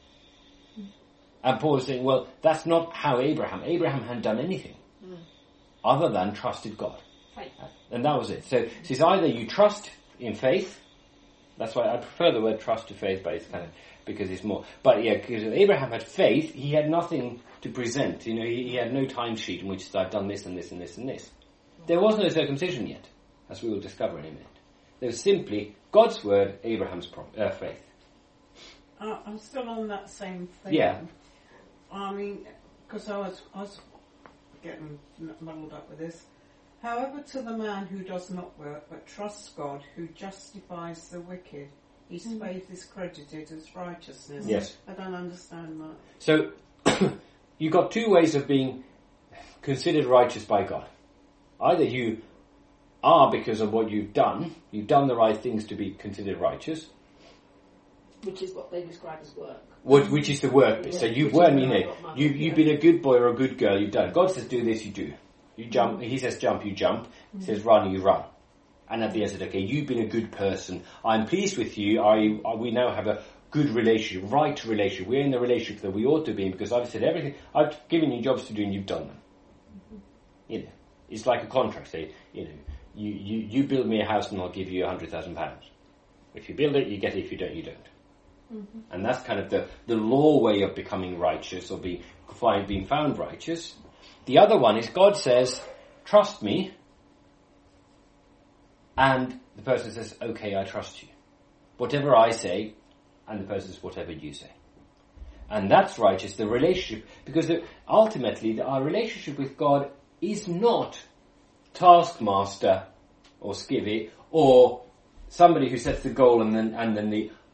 And Paul is saying, well, that's not how Abraham hadn't done anything other than trusted God. Faith. And that was it. So it's either you trust in faith, that's why I prefer the word trust to faith, but it's kind of, because it's more, but yeah, because Abraham had faith, he had nothing to present, he had no timesheet in which I've done this and this and this and this. There was no circumcision yet, as we will discover in a minute. There was simply God's word, Abraham's faith. I'm still on that same thing. Yeah. I mean, because I was getting muddled up with this. However, to the man who does not work but trusts God, who justifies the wicked, his faith is credited as righteousness. Yes. I don't understand that. So, you've got two ways of being considered righteous by God. Either you are because of what you've done the right things to be considered righteous. Which is what they describe as work. Which is the work bit. So you've been a good boy or a good girl, you've done. God says do this, you do. You jump, he says jump, you jump. He says run, you run. And at the end, said, okay, you've been a good person. I'm pleased with you. We now have a good relationship, right relationship. We're in the relationship that we ought to be in because I've said everything. I've given you jobs to do and you've done them. It's like a contract. Say, you build me a house and I'll give you £100,000. If you build it, you get it. If you don't, you don't. And that's kind of the law way of becoming righteous or being found righteous. The other one is God says, trust me. And the person says, okay, I trust you. Whatever I say, and the person says, whatever you say. And that's righteous, the relationship, because ultimately our relationship with God is not taskmaster or skivvy or somebody who sets the goal and then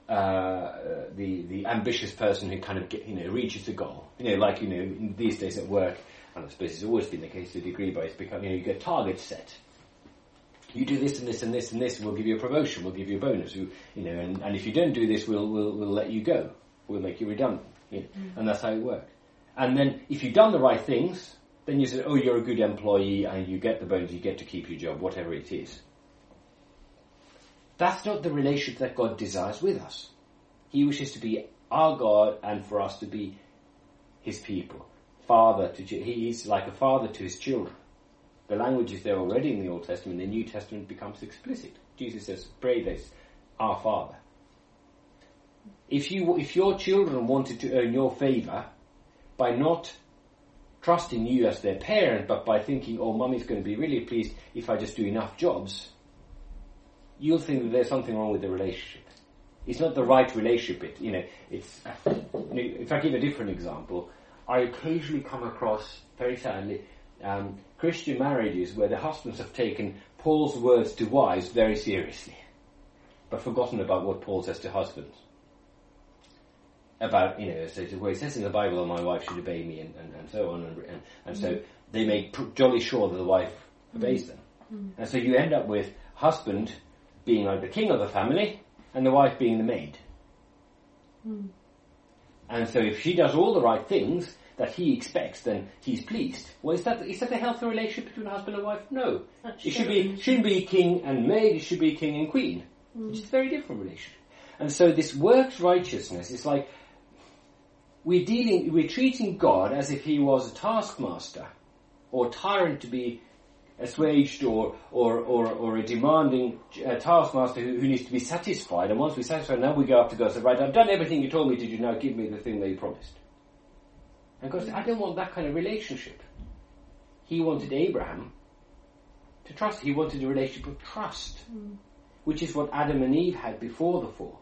the ambitious person who kind of reaches the goal. In these days at work, and I suppose it's always been the case to a degree, but it's become, you get targets set. You do this and this and this and this, we'll give you a promotion, we'll give you a bonus, and if you don't do this, we'll let you go. We'll make you redundant. And that's how it works. And then if you've done the right things, then you say, oh, you're a good employee and you get the bonus, you get to keep your job, whatever it is. That's not the relationship that God desires with us. He wishes to be our God and for us to be his people. He is like a father to his children. The language is there already in the Old Testament. The New Testament becomes explicit. Jesus says, pray this, our Father. If your children wanted to earn your favour by not trusting you as their parent, but by thinking, oh, mummy's going to be really pleased if I just do enough jobs, you'll think that there's something wrong with the relationship. It's not the right relationship. If I give a different example, I occasionally come across, very sadly, Christian marriages where the husbands have taken Paul's words to wives very seriously, but forgotten about what Paul says to husbands. About, where he says in the Bible, oh, my wife should obey me, and so on, and so they make jolly sure that the wife obeys them. And so you end up with husband being like the king of the family, and the wife being the maid. And so if she does all the right things that he expects, then he's pleased. Well, is that a healthy relationship between husband and wife? No. It shouldn't be king and maid, it should be king and queen. Which is a very different relationship. And so this works righteousness is like we're treating God as if he was a taskmaster or tyrant to be assuaged or a demanding taskmaster who needs to be satisfied. And once we're satisfied, now we go up to God and say, right, I've done everything you told me to do, now give me the thing that you promised. And God said, I don't want that kind of relationship. He wanted Abraham to trust. He wanted a relationship of trust, which is what Adam and Eve had before the fall.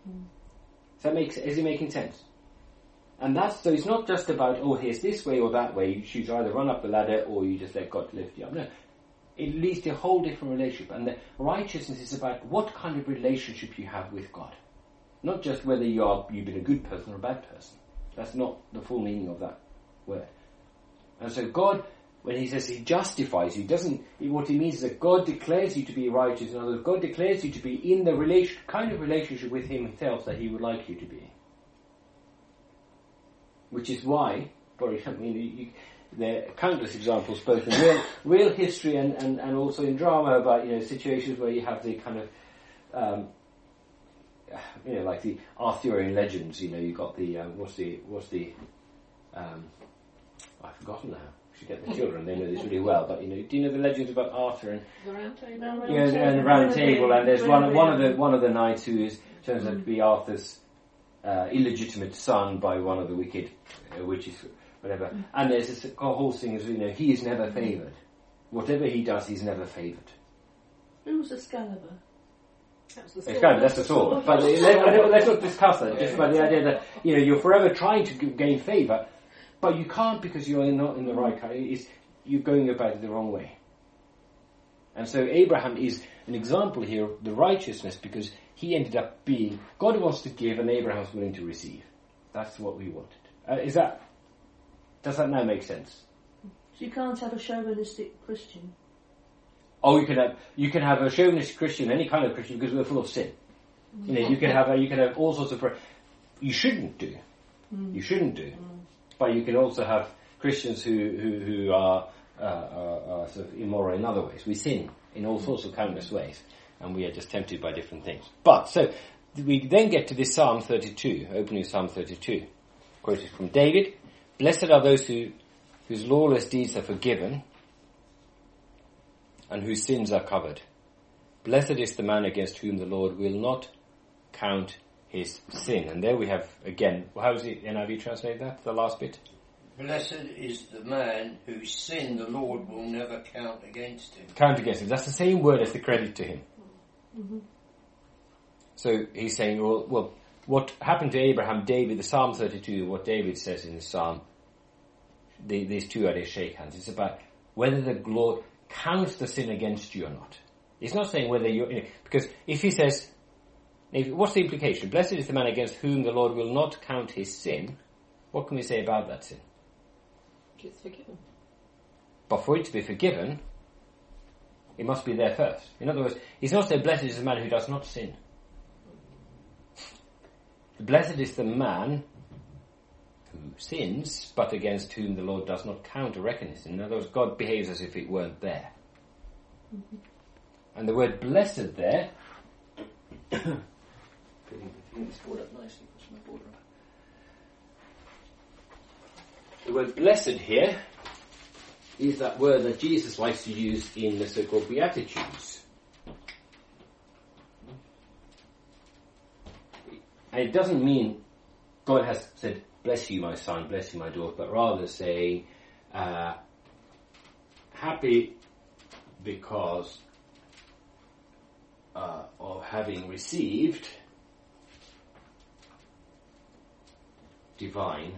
Is it making sense? And so it's not just about, oh, here's this way or that way. You choose either run up the ladder or you just let God lift you up. No. It leads to a whole different relationship. And the righteousness is about what kind of relationship you have with God. Not just whether you've been a good person or a bad person. That's not the full meaning of that word. And so God, when he says he justifies you, what he means is that God declares you to be righteous. In other words, God declares you to be in the kind of relationship with himself that he would like you to be. Which is why, there are countless examples, both in real history and also in drama, about situations where you have the kind of like the Arthurian legends. You've got the I've forgotten now. We should get the children; they know this really well. But do you know the legends about Arthur and the Round Table? And the Round Table, and there's one of the knights who turns out to be Arthur's illegitimate son by one of the wicked witches, whatever. And there's this whole thing is, he is never favoured. Whatever he does, he's never favoured. Who was Excalibur? That's the sword. That's the sword. But let's not discuss that. Just about the idea that you're forever trying to gain favour, but you can't because you're not in the right kind. You're going about it the wrong way. And so Abraham is an example here of the righteousness, because he ended up being, God wants to give and Abraham's willing to receive. That's what we wanted. Does that now make sense? So you can't have a chauvinistic Christian. Oh, you can have a chauvinistic Christian, any kind of Christian, because we're full of sin. You can have all sorts of. You shouldn't do. You shouldn't do. But you can also have Christians who are sort of immoral in other ways. We sin in all sorts of countless ways, and we are just tempted by different things. But so we then get to this Psalm 32, opening Psalm 32, quoted from David. Blessed are those whose lawless deeds are forgiven, and whose sins are covered. Blessed is the man against whom the Lord will not count his sin. And there we have, again, how does the NIV translate that, the last bit? Blessed is the man whose sin the Lord will never count against him. Count against him. That's the same word as the credit to him. Mm-hmm. So he's saying, well, what happened to Abraham, David, the Psalm 32, what David says in the Psalm, these two ideas shake hands. It's about whether the Lord counts the sin against you or not. It's not saying whether you're, because if he says, what's the implication? Blessed is the man against whom the Lord will not count his sin. What can we say about that sin? It's forgiven. But for it to be forgiven, it must be there first. In other words, he's not saying blessed is the man who does not sin. Blessed is the man who sins, but against whom the Lord does not count or reckon his sin. In other words, God behaves as if it weren't there. Mm-hmm. And the word blessed there, putting this board up nicely, push my board up. The word blessed here is that word that Jesus likes to use in the so-called Beatitudes. And it doesn't mean God has said, bless you my son, bless you my daughter, but rather saying, happy because of having received divine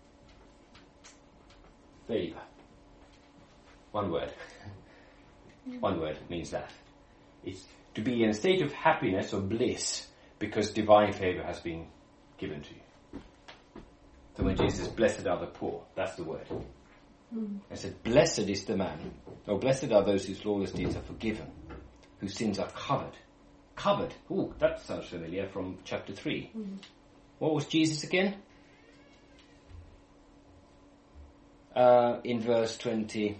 favour. One word. One word means that. It's to be in a state of happiness or bliss because divine favour has been given to you. So when Jesus says, blessed are the poor, that's the word. I said, blessed is the man, or blessed are those whose lawless deeds are forgiven, whose sins are covered. Covered. Ooh, that sounds familiar from chapter 3. What was Jesus again? In verse 25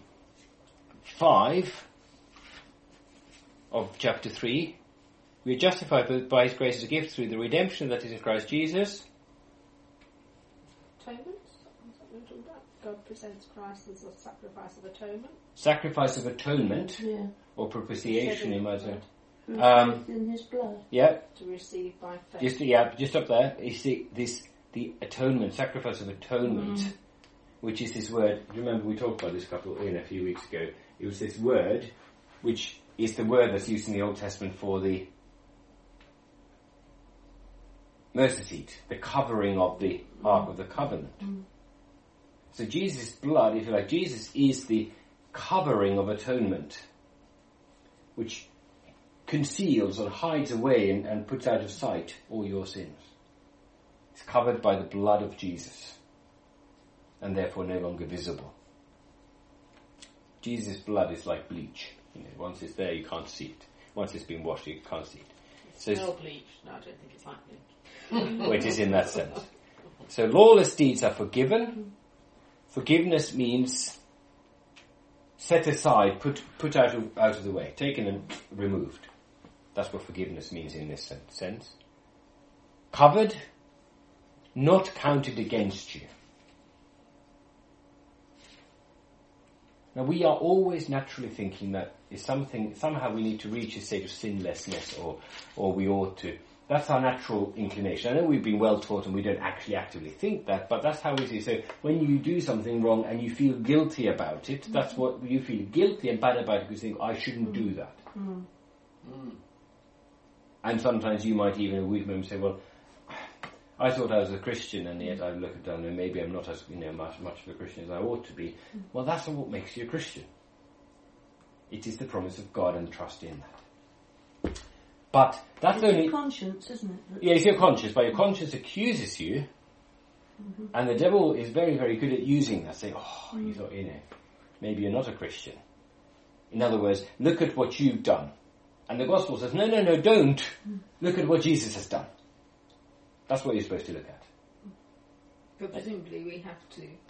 of chapter 3, we are justified by his grace as a gift through the redemption that is in Christ Jesus. Atonement? statement on that? God presents Christ as a sacrifice of atonement. Sacrifice of atonement, Yeah. or propitiation, in my Shedding Who Um, faith in his blood. yeah, to receive by faith. just up there. You see the atonement, sacrifice of atonement, which is this word. Remember, we talked about this a few weeks ago. It was this word, which is the word that's used in the Old Testament for the mercy seat, the covering of the Ark of the Covenant. So Jesus' blood, if you like, Jesus is the covering of atonement, which conceals or hides away and puts out of sight all your sins. It's covered by the blood of Jesus, and therefore no longer visible. Jesus' blood is like bleach. Once it's there, you can't see it. Once it's been washed, you can't see it. So No bleach. No, I don't think it's like bleach. well, it is in that sense. So lawless deeds are forgiven. Forgiveness means set aside, put out of the way, taken and removed. That's what forgiveness means in this sense. Covered, not counted against you. Now we are always naturally thinking that is something, somehow we need to reach a state of sinlessness, or we ought to. That's our natural inclination. I know we've been well taught and we don't actually actively think that, but that's how we see it. So when you do something wrong and you feel guilty about it, that's what you feel guilty and bad about it because you think, I shouldn't do that. And sometimes you might even in a weak moment say, well, I thought I was a Christian and yet I look at them and maybe I'm not as much of a Christian as I ought to be. Well, that's not what makes you a Christian. It is the promise of God and trust in that. But that's It's only... your conscience, isn't it? Yeah, it's your conscience, but your conscience accuses you, and the devil is very, very good at using that. Say, you thought, maybe you're not a Christian. In other words, look at what you've done. And the gospel says, no, don't. Look at what Jesus has done. That's what you're supposed to look at. But presumably we have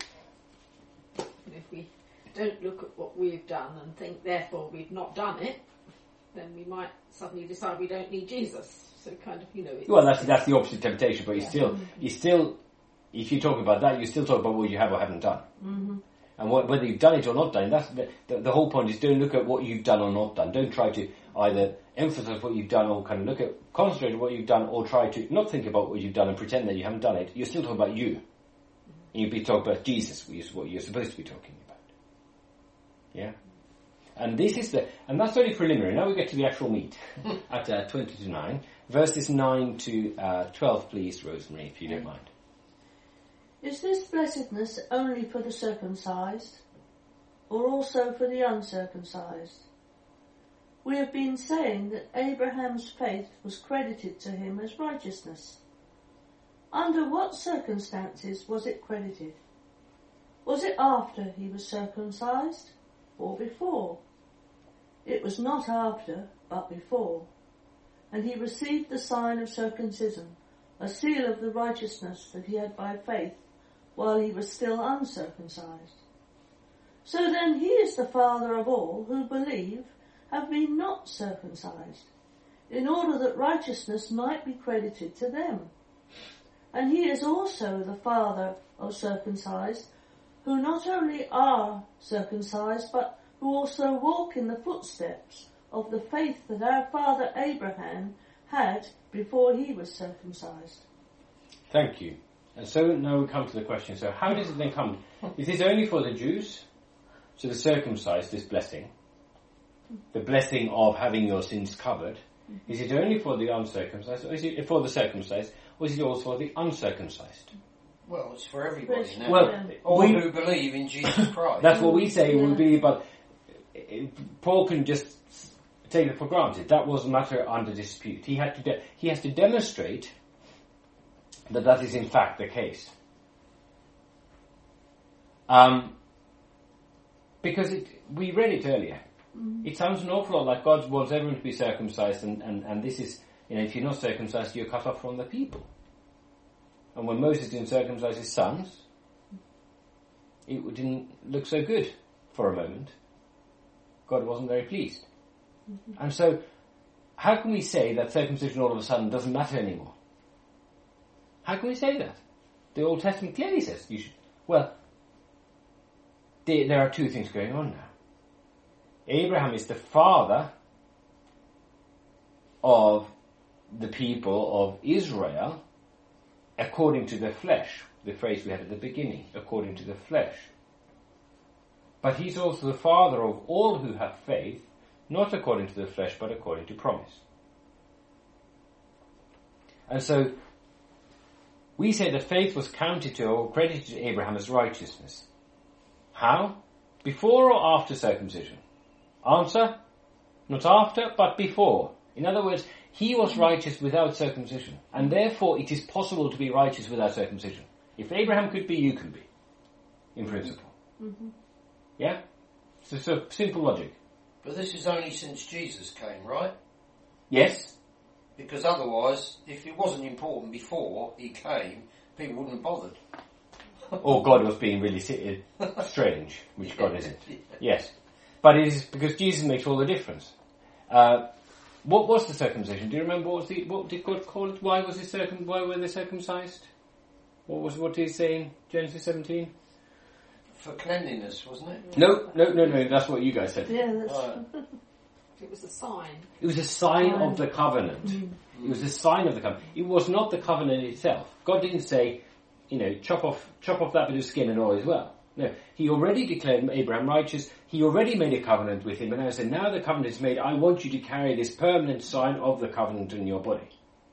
to, if we don't look at what we've done and think therefore we've not done it, then we might suddenly decide we don't need Jesus. So kind of, Well, that's the opposite temptation, but you still, if you talk about that, you still talk about what you have or haven't done. And whether you've done it or not done, that's the whole point is don't look at what you've done or not done. Don't try to either emphasize what you've done or kind of concentrate on what you've done, or try to not think about what you've done and pretend that you haven't done it. You're still talking about you. And you'd be talking about Jesus, which is what you're supposed to be talking about. Yeah? And and that's only preliminary. Now we get to the actual meat at 20 to 9. Verses 9 to 12, please, Rosemary, if you don't mind. Is this blessedness only for the circumcised, or also for the uncircumcised? We have been saying that Abraham's faith was credited to him as righteousness. Under what circumstances was it credited? Was it after he was circumcised, or before? It was not after, but before. And he received the sign of circumcision, a seal of the righteousness that he had by faith, while he was still uncircumcised. So then he is the father of all who believe have been not circumcised, in order that righteousness might be credited to them. And he is also the father of circumcised, who not only are circumcised, but who also walk in the footsteps of the faith that our father Abraham had before he was circumcised. Thank you. And so now we come to the question, so how does it then come? Is this only for the Jews? So the circumcised, this blessing, the blessing of having your sins covered, is it only for the uncircumcised, or is it for the circumcised, or is it also for the uncircumcised? Well, it's for everybody now. Well, all who believe in Jesus Christ. That's what we say we believe, but Paul can just take it for granted. That was a matter under dispute. He has to demonstrate that is in fact the case. Because we read it earlier. It sounds an awful lot like God wants everyone to be circumcised, and this is, if you're not circumcised, you're cut off from the people. And when Moses didn't circumcise his sons, it didn't look so good for a moment. God wasn't very pleased. And so, how can we say that circumcision all of a sudden doesn't matter anymore? How can we say that? The Old Testament clearly says you should. Well, there are two things going on now. Abraham is the father of the people of Israel according to the flesh, the phrase we had at the beginning, according to the flesh. But he's also the father of all who have faith, not according to the flesh, but according to promise. And so, we say that faith was counted to or credited to Abraham as righteousness. How? Before or after circumcision? Answer, not after, but before. In other words, he was righteous without circumcision, and therefore it is possible to be righteous without circumcision. If Abraham could be, you can be, in principle. Mm-hmm. Yeah? So simple logic. But this is only since Jesus came, right? Yes? Because otherwise, if it wasn't important before he came, people wouldn't have bothered. Or God was being really strange, which God isn't. Yes. But it is because Jesus makes all the difference. What was the circumcision? Do you remember what did God call it? Why were they circumcised? What did he say in Genesis 17? For cleanliness, wasn't it? No, that's what you guys said. Yeah, that's It was a sign. It was a sign of the covenant. It was a sign of the covenant. It was not the covenant itself. God didn't say, chop off that bit of skin and all is well. No, he already declared Abraham righteous. He already made a covenant with him, and I said, now the covenant is made, I want you to carry this permanent sign of the covenant in your body.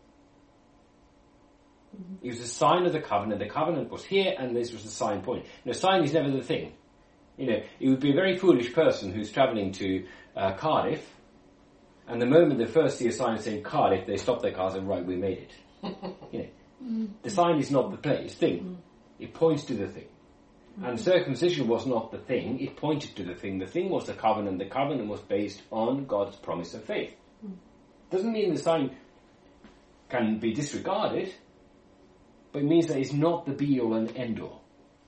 Mm-hmm. It was a sign of the covenant. The covenant was here, and this was the sign point. Sign is never the thing. It would be a very foolish person who's travelling to Cardiff, and the moment they first see a sign saying Cardiff, they stop their cars and right, we made it. The sign is not the thing. It points to the thing. And circumcision was not the thing, it pointed to the thing. The thing was the covenant. The covenant was based on God's promise of faith. Doesn't mean the sign can be disregarded, but it means that it's not the be-all and end-all.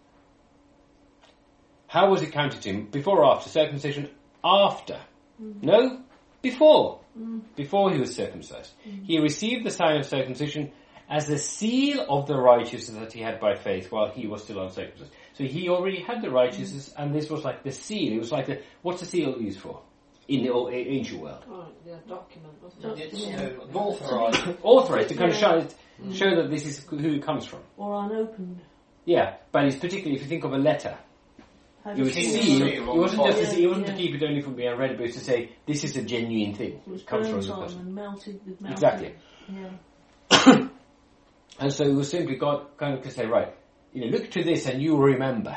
How was it counted to him? Before or after? Circumcision? After. No? Before. Before he was circumcised. He received the sign of circumcision as the seal of the righteousness that he had by faith while he was still uncircumcised. So he already had the righteousness, and this was like the seal. It was like what's the seal used for in the ancient world? Oh, the document, wasn't it? It's authorised. Authorised to kind of show that this is who it comes from. or unopened. Yeah, but it's particularly if you think of a letter. Had You a would seal. seal. It wasn't just to see. It wasn't to Yeah. keep it only from being read, but it's to say this is a genuine thing. It was It comes from burnt the on person. and melted with melted. Exactly. Yeah. And so it was simply God kind of to say, right, look to this and you will remember.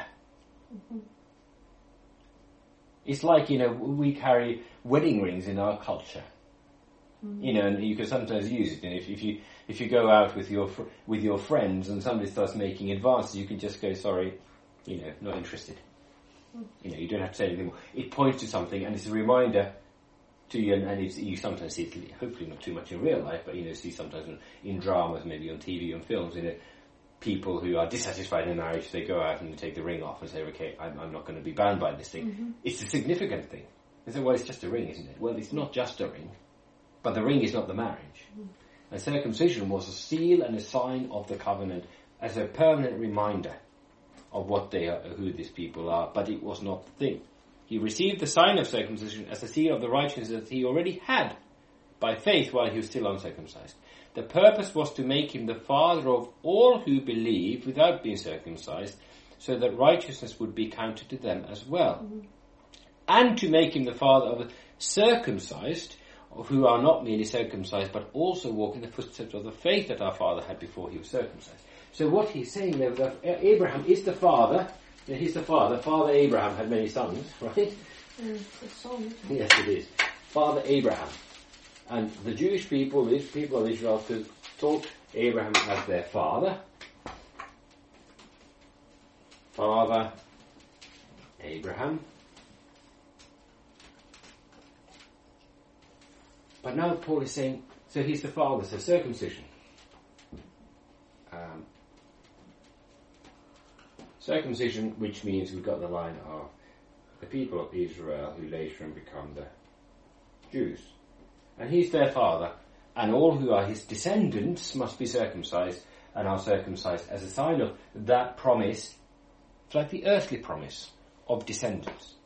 It's like, we carry wedding rings in our culture. And you can sometimes use it. And if you go out with your friends and somebody starts making advances, you can just go, sorry, not interested. You don't have to say anything more. It points to something, and it's a reminder to you, and you sometimes see it, hopefully not too much in real life, but see sometimes in dramas, maybe on TV and films, people who are dissatisfied in marriage, they go out and they take the ring off and say, okay, I'm not going to be bound by this thing. It's a significant thing. They say, well, it's just a ring, isn't it? Well, it's not just a ring, but the ring is not the marriage. And circumcision was a seal and a sign of the covenant as a permanent reminder of what they are, who these people are, but it was not the thing. He received the sign of circumcision as a seal of the righteousness that he already had by faith while he was still uncircumcised. The purpose was to make him the father of all who believe without being circumcised, so that righteousness would be counted to them as well. And to make him the father of the circumcised, who are not merely circumcised, but also walk in the footsteps of the faith that our father had before he was circumcised. So what he's saying there is that Abraham is the father. He's the father. Father Abraham had many sons, right? It's a song, isn't it? Yes, it is. Father Abraham. And the Jewish people, the people of Israel, could talk Abraham as their father. Father Abraham. But now Paul is saying, so he's the father, so circumcision. Circumcision, which means we've got the line of the people of Israel who later become the Jews. And he's their father, and all who are his descendants must be circumcised, and are circumcised as a sign of that promise. It's like the earthly promise of descendants.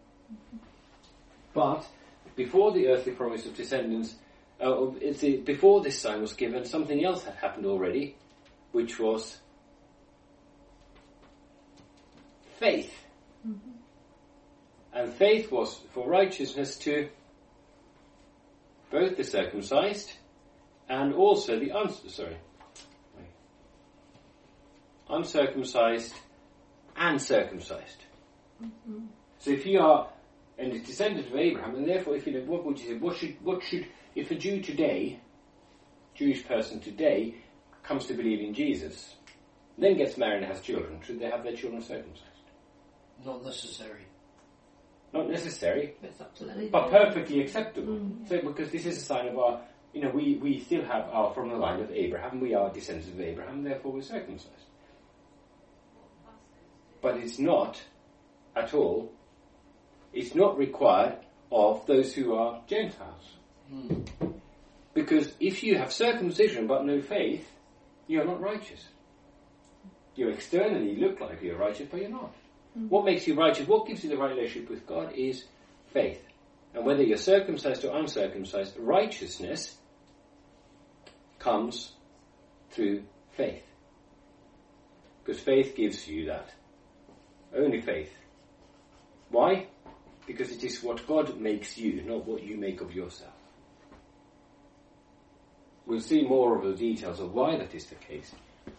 But before the earthly promise of descendants, before this sign was given, something else had happened already, which was faith. Mm-hmm. And faith was for righteousness to both the circumcised and also the uncircumcised and circumcised. Mm-hmm. So if you are a descendant of Abraham, and therefore, if you know, what would you say? What should if a Jew today, Jewish person today, comes to believe in Jesus, then gets married and has children, should they have their children circumcised? Not necessary. Not necessary, but perfectly acceptable. Mm. So, because this is a sign of our, we still have our from the line of Abraham. We are descendants of Abraham, therefore we're circumcised. But it's not at all. It's not required of those who are Gentiles. Mm. Because if you have circumcision but no faith, you're not righteous. You externally look like you're righteous, but you're not. Mm. What makes you righteous, what gives you the right relationship with God is faith. And whether you're circumcised or uncircumcised, righteousness comes through faith. Because faith gives you that. Only faith. Why? Because it is what God makes you, not what you make of yourself. We'll see more of the details of why that is the case.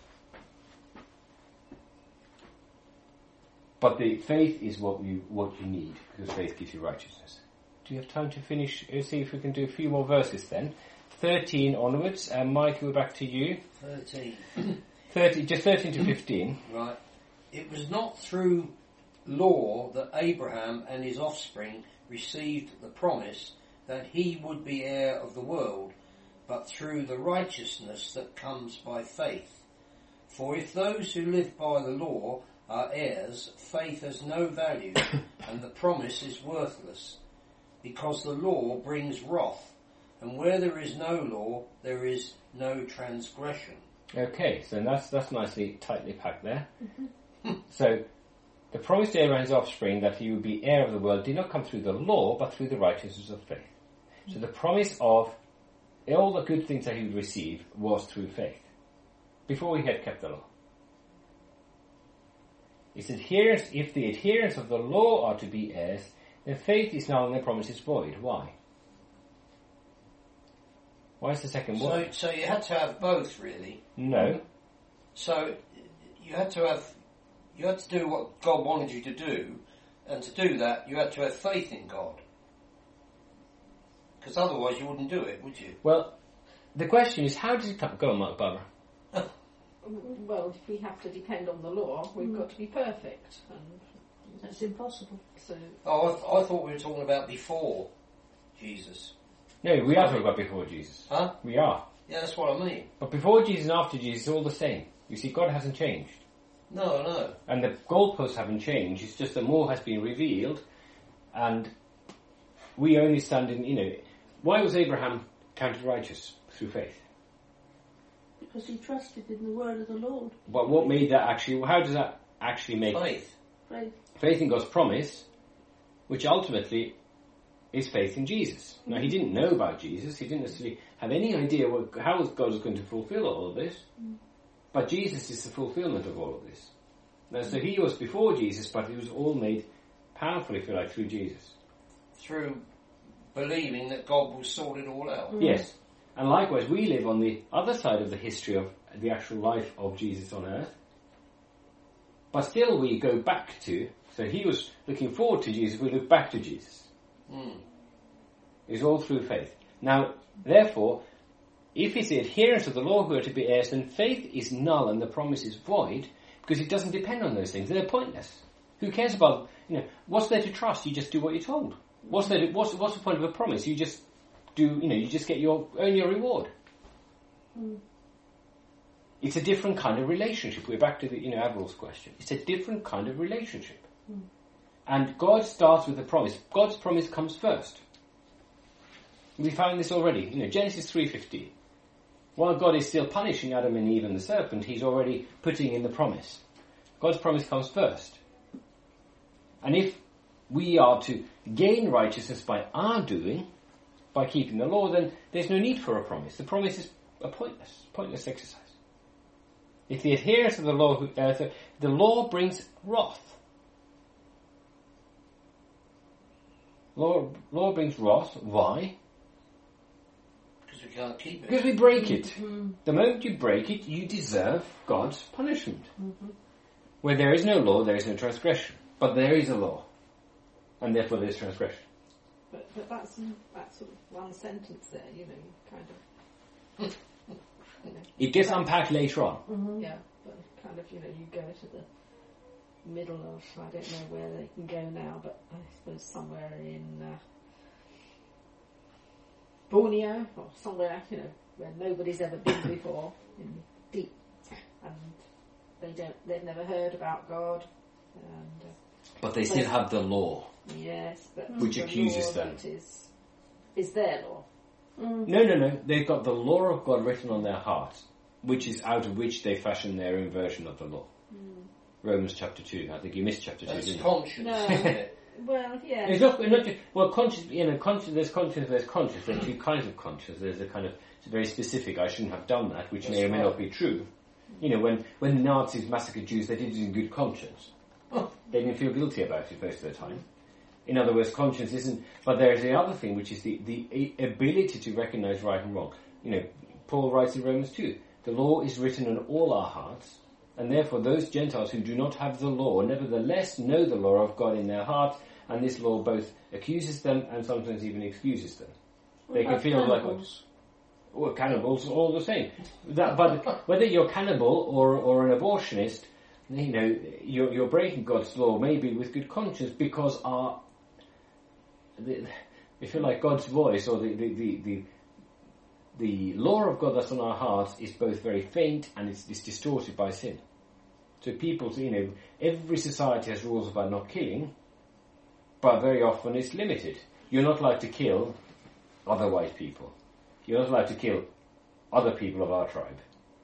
But the faith is what you need, because faith gives you righteousness. Do you have time to finish? See if we can do a few more verses then. 13 onwards, and Mike, we're back to you. 13. Just 13 to 15. Right. It was not through law that Abraham and his offspring received the promise that he would be heir of the world, but through the righteousness that comes by faith. For if those who live by the law are heirs, faith has no value, and the promise is worthless, because the law brings wrath, and where there is no law, there is no transgression. Okay, so that's nicely, tightly packed there. Mm-hmm. So, the promise to Abraham's offspring that he would be heir of the world did not come through the law, but through the righteousness of faith. So the promise of all the good things that he would receive was through faith, before he had kept the law. If the adherents of the law are to be heirs, then faith is null and the promise is void. Why? Why is the second one? So you had to have both, really. No. So you had to do what God wanted you to do, and to do that you had to have faith in God. Because otherwise you wouldn't do it, would you? Well, the question is, how does it come? Go on, Mark, Barbara. Well, if we have to depend on the law, we've got to be perfect. And that's impossible. So. Oh, I thought we were talking about before Jesus. No, we are talking about before Jesus. Huh? We are. Yeah, that's what I mean. But before Jesus and after Jesus, it's all the same. You see, God hasn't changed. No. And the goalposts haven't changed. It's just that more has been revealed, and we only stand in, why was Abraham counted righteous? Through faith. Because he trusted in the word of the Lord. But what made that actually, how does that actually make... Faith. Faith in God's promise, which ultimately is faith in Jesus. Now, he didn't know about Jesus. He didn't necessarily have any idea how God was going to fulfill all of this. But Jesus is the fulfillment of all of this. Now, so he was before Jesus, but it was all made powerful, if you like, through Jesus. Through believing that God will sort it all out. Yes. And likewise, we live on the other side of the history of the actual life of Jesus on earth. But still we go back to, so he was looking forward to Jesus, we look back to Jesus. It's all through faith. Now, therefore, if it's the adherents of the law who are to be heirs, then faith is null and the promise is void, because it doesn't depend on those things. They're pointless. Who cares about, what's there to trust? You just do what you're told. What's the point of a promise? You just do, you just get earn your reward. It's a different kind of relationship. We're back to the, Avril's question. It's a different kind of relationship. And God starts with the promise. God's promise comes first. We found this already. Genesis 3:15. While God is still punishing Adam and Eve and the serpent, he's already putting in the promise. God's promise comes first. And if we are to gain righteousness by our doing, by keeping the law, then there's no need for a promise. The promise is a pointless exercise. If the adherence of the law, the law brings wrath. Law brings wrath. Why? Because we can't keep it. Because we break it. The moment you break it, you deserve God's punishment. Where there is no law, there is no transgression. But there is a law. And therefore there is transgression. But that's sort of one sentence there, kind of. It gets unpacked later on. Yeah, but kind of, you go to the middle of, I don't know where they can go now, but I suppose somewhere in Borneo, or somewhere, where nobody's ever been before, in deep, and they've never heard about God, and but they still have the law. Yes, but which the accuses law them. that is their law. No. They've got the law of God written on their hearts, which is out of which they fashion their own version of the law. Romans chapter 2. I think you missed chapter 2, That's didn't you? conscience, No. isn't it? Well, yeah. It's not just, well, conscious, there's conscience, there's conscience. There are two kinds of conscience. There's a kind of, it's very specific, I shouldn't have done that, which may or may not be true. When the Nazis massacred Jews, they did it in good conscience. They didn't feel guilty about it most of the time. In other words, conscience isn't, but there's the other thing, which is the ability to recognize right and wrong. Paul writes in Romans 2, the law is written on all our hearts, and therefore those Gentiles who do not have the law nevertheless know the law of God in their hearts, and this law both accuses them and sometimes even excuses them. They can feel cannibals? Well, cannibals are all the same. But whether you're cannibal or an abortionist, you're breaking God's law maybe with good conscience, because if you like, God's voice or the law of God that's on our hearts is both very faint and it's distorted by sin. So people, every society has rules about not killing, but very often it's limited. You're not allowed to kill other white people. You're not allowed to kill other people of our tribe.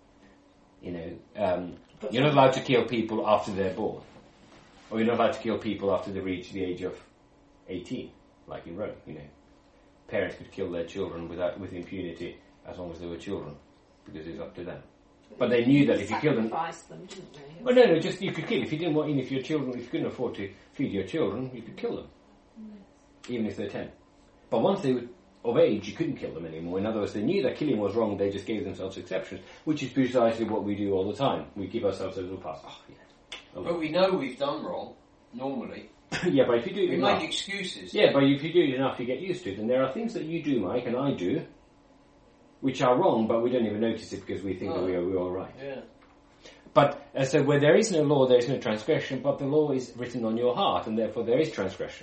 You're not allowed to kill people after they're born. Or you're not allowed to kill people after they reach the age of 18, like in Rome, Parents could kill their children with impunity as long as they were children, because it was up to them. But they knew that if you killed them... Sacrifice them, didn't they? Well, no, just you could kill. If you didn't want, if your children, if you couldn't afford to feed your children, you could kill them, even if they're 10. But once they were of age, you couldn't kill them anymore. In other words, they knew that killing was wrong, they just gave themselves exceptions, which is precisely what we do all the time. We give ourselves a little pass. But we know we've done wrong, normally. Yeah, but if you do it We enough... make excuses. Yeah, but if you do it enough, you get used to it. And there are things that you do, Mike, and I do, which are wrong, but we don't even notice it because we think that we're all right. Yeah. But, so where there is no law, there is no transgression, but the law is written on your heart, and therefore there is transgression.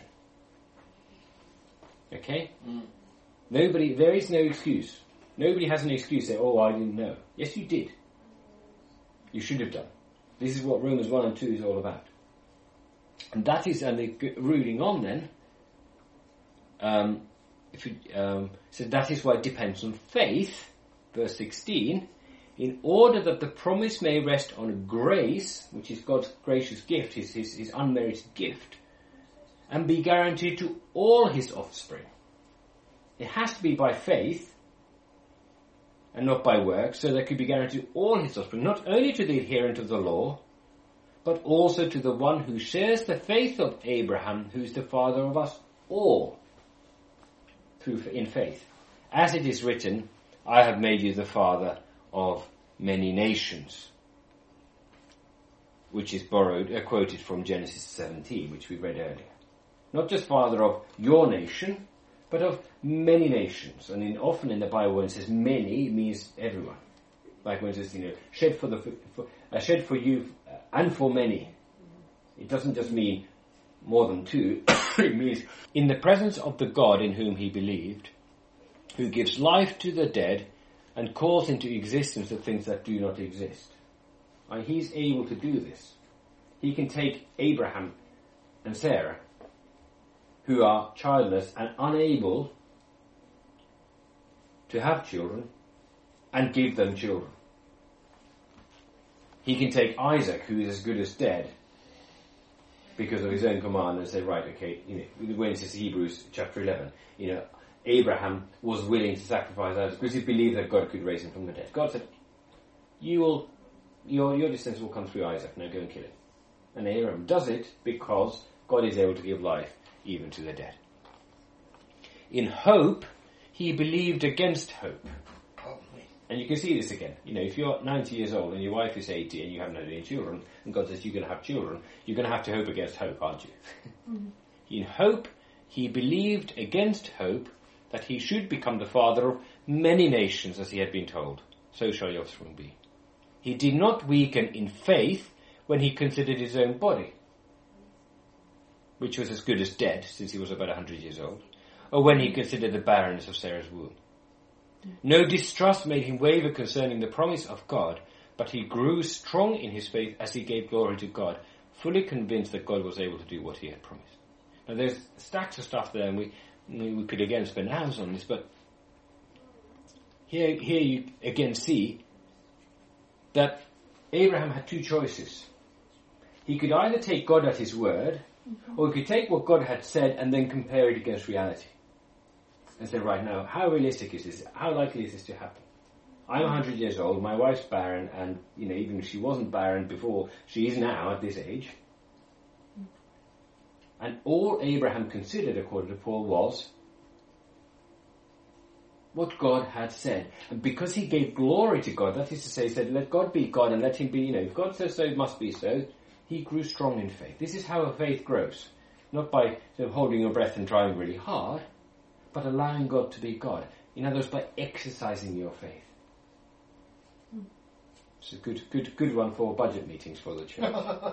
Okay? There is no excuse. Nobody has an excuse to say, I didn't know. Yes, you did. You should have done. This is what Romans 1 and 2 is all about. And that is, and the reading on then, so that is why it depends on faith, verse 16, in order that the promise may rest on grace, which is God's gracious gift, his unmerited gift, and be guaranteed to all his offspring. It has to be by faith and not by works, so that could be guaranteed to all his offspring, not only to the adherent of the law, but also to the one who shares the faith of Abraham, who is the father of us all, in faith. As it is written, I have made you the father of many nations, which is quoted from Genesis 17, which we read earlier. Not just father of your nation, but of many nations. And often in the Bible when it says many, it means everyone. Like when it says, shed for you and for many. It doesn't just mean more than two. It means in the presence of the God in whom he believed, who gives life to the dead and calls into existence the things that do not exist. And he's able to do this. He can take Abraham and Sarah, who are childless and unable to have children, and give them children. He can take Isaac, who is as good as dead, because of his own command and say, right, okay, when it says Hebrews chapter 11, Abraham was willing to sacrifice Isaac because he believed that God could raise him from the dead. God said, your descendants will come through Isaac, now go and kill him. And Abraham does it because God is able to give life even to the dead. In hope, he believed against hope. And you can see this again. If you're 90 years old and your wife is 80 and you haven't had any children, and God says you're going to have children, you're going to have to hope against hope, aren't you? Mm-hmm. In hope, he believed against hope that he should become the father of many nations, as he had been told. So shall your offspring be. He did not weaken in faith when he considered his own body, which was as good as dead, since he was about 100 years old, or when he considered the barrenness of Sarah's womb. No distrust made him waver concerning the promise of God, but he grew strong in his faith as he gave glory to God, fully convinced that God was able to do what he had promised. Now there's stacks of stuff there, and we could again spend hours on this, but here you again see that Abraham had two choices. He could either take God at his word, or he could take what God had said and then compare it against reality. And say, right now, how realistic is this? How likely is this to happen? I'm 100 years old, my wife's barren, and even if she wasn't barren before, she is now at this age. And all Abraham considered, according to Paul, was what God had said. And because he gave glory to God, that is to say, he said, let God be God and let him be, if God says so, it must be so, he grew strong in faith. This is how a faith grows. Not by holding your breath and trying really hard, but allowing God to be God. In other words, by exercising your faith. It's a good one for budget meetings for the church.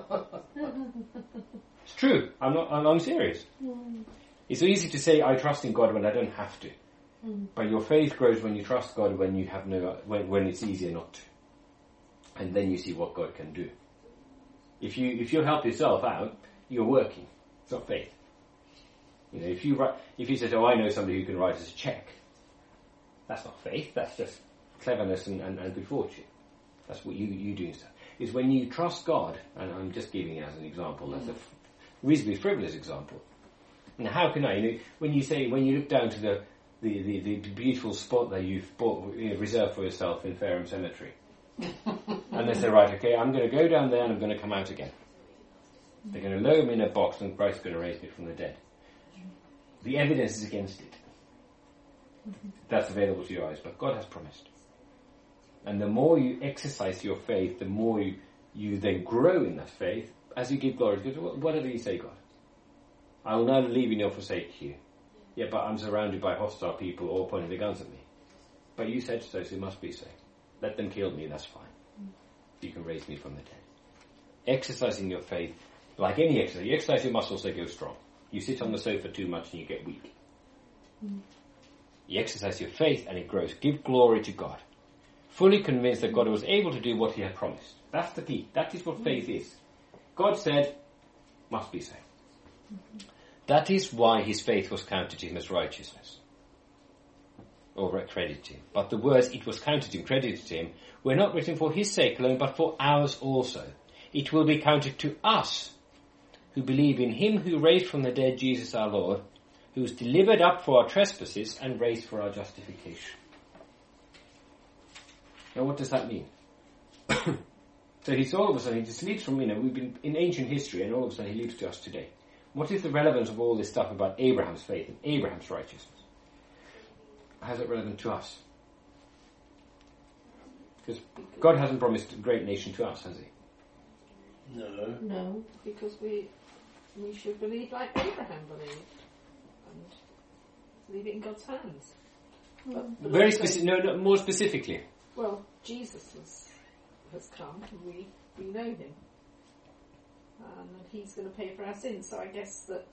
It's true. I'm serious. It's so easy to say I trust in God when I don't have to. But your faith grows when you trust God when you have when it's easier not to. And then you see what God can do. If you help yourself out, you're working. It's not faith. If you say, I know somebody who can write us a check, that's not faith, that's just cleverness and good fortune. That's what you do instead. It's when you trust God, and I'm just giving it as an example, that's a reasonably frivolous example. Now how can I, when you look down to the beautiful spot that you've reserved for yourself in Fareham Cemetery, and they say, right, okay, I'm going to go down there and I'm going to come out again. They're going to lower me in a box and Christ's going to raise me from the dead. The evidence is against it. That's available to your eyes, but God has promised. And the more you exercise your faith, the more you then grow in that faith as you give glory to God. Whatever you say, God. I will neither leave you nor forsake you. Yeah, but I'm surrounded by hostile people all pointing their guns at me. But you said so, so it must be so. Let them kill me, that's fine. You can raise me from the dead. Exercising your faith, like any exercise, you exercise your muscles, they go strong. You sit on the sofa too much and you get weak. You exercise your faith and it grows. Give glory to God. Fully convinced that God was able to do what he had promised. That's the key. That is what faith is. God said, must be so. That is why his faith was counted to him as righteousness. Or credited to him. But the words, it was counted to him, credited to him, were not written for his sake alone, but for ours also. It will be counted to us who believe in him who raised from the dead Jesus our Lord, who was delivered up for our trespasses and raised for our justification. Now what does that mean? So he's all of a sudden, he just leads from, we've been in ancient history and all of a sudden he leads to us today. What is the relevance of all this stuff about Abraham's faith and Abraham's righteousness? How is it relevant to us? Because God hasn't promised a great nation to us, has he? No, because we should believe like Abraham believed and leave it in God's hands. But very specific. No, more specifically. Well, Jesus has come, and we know him, and he's going to pay for our sins. So I guess that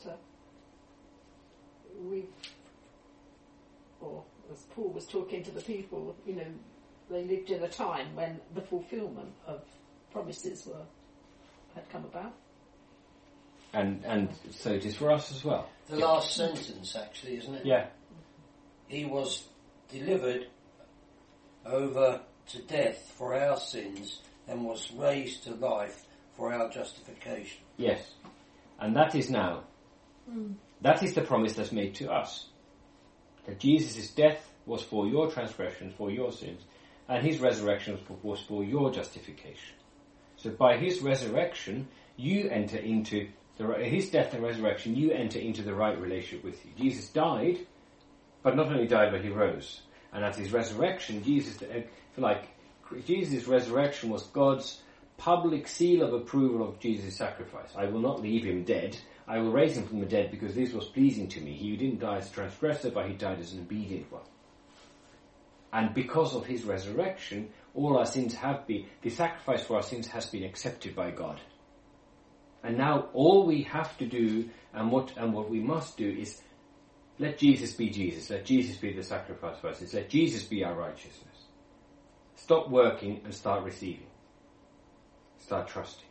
or as Paul was talking to the people, they lived in a time when the fulfilment of promises had come about. And so it is for us as well. The last sentence, actually, isn't it? Yeah. He was delivered over to death for our sins and was raised to life for our justification. Yes. And that is now. That is the promise that's made to us. That Jesus' death was for your transgressions, for your sins, and his resurrection was for your justification. So by his resurrection, you enter into his death and resurrection, you enter into the right relationship with you. Jesus died, but not only died, but he rose. And at his resurrection, Jesus' resurrection was God's public seal of approval of Jesus' sacrifice. I will not leave him dead. I will raise him from the dead because this was pleasing to me. He didn't die as a transgressor, but he died as an obedient one. And because of his resurrection, all our sins the sacrifice for our sins has been accepted by God. And now all we have to do and what we must do is let Jesus be Jesus. Let Jesus be the sacrifice for us. Let Jesus be our righteousness. Stop working and start receiving. Start trusting.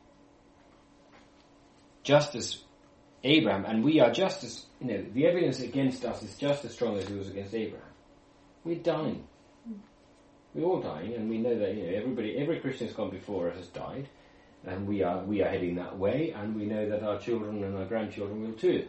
Just as Abraham, and we are just as, the evidence against us is just as strong as it was against Abraham. We're dying. We're all dying, and we know that every Christian who's gone before us has died, and we are heading that way, and we know that our children and our grandchildren will too.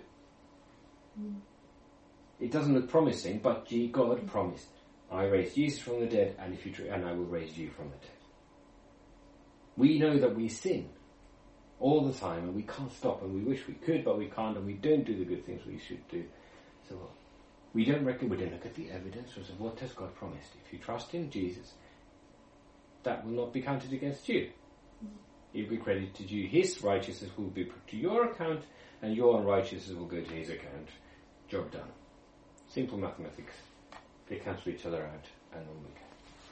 It doesn't look promising, but God promised, I raised Jesus from the dead, and I will raise you from the dead. We know that we sin all the time, and we can't stop, and we wish we could, but we can't, and we don't do the good things we should do. So we don't look at the evidence. We say, what has God promised? If you trust in Jesus, that will not be counted against you. It will be credited to you. His righteousness will be put to your account, and your unrighteousness will go to his account. Job done. Simple mathematics. They cancel each other out, and on we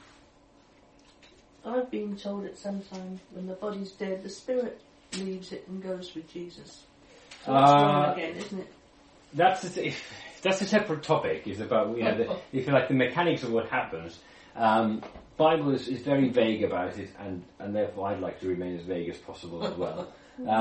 go. I've been told it sometime when the body's dead, the spirit leaves it and goes with Jesus. So that's wrong again, isn't it? That's a separate topic. It's about if you like the mechanics of what happens. Bible is very vague about it, and therefore I'd like to remain as vague as possible as well.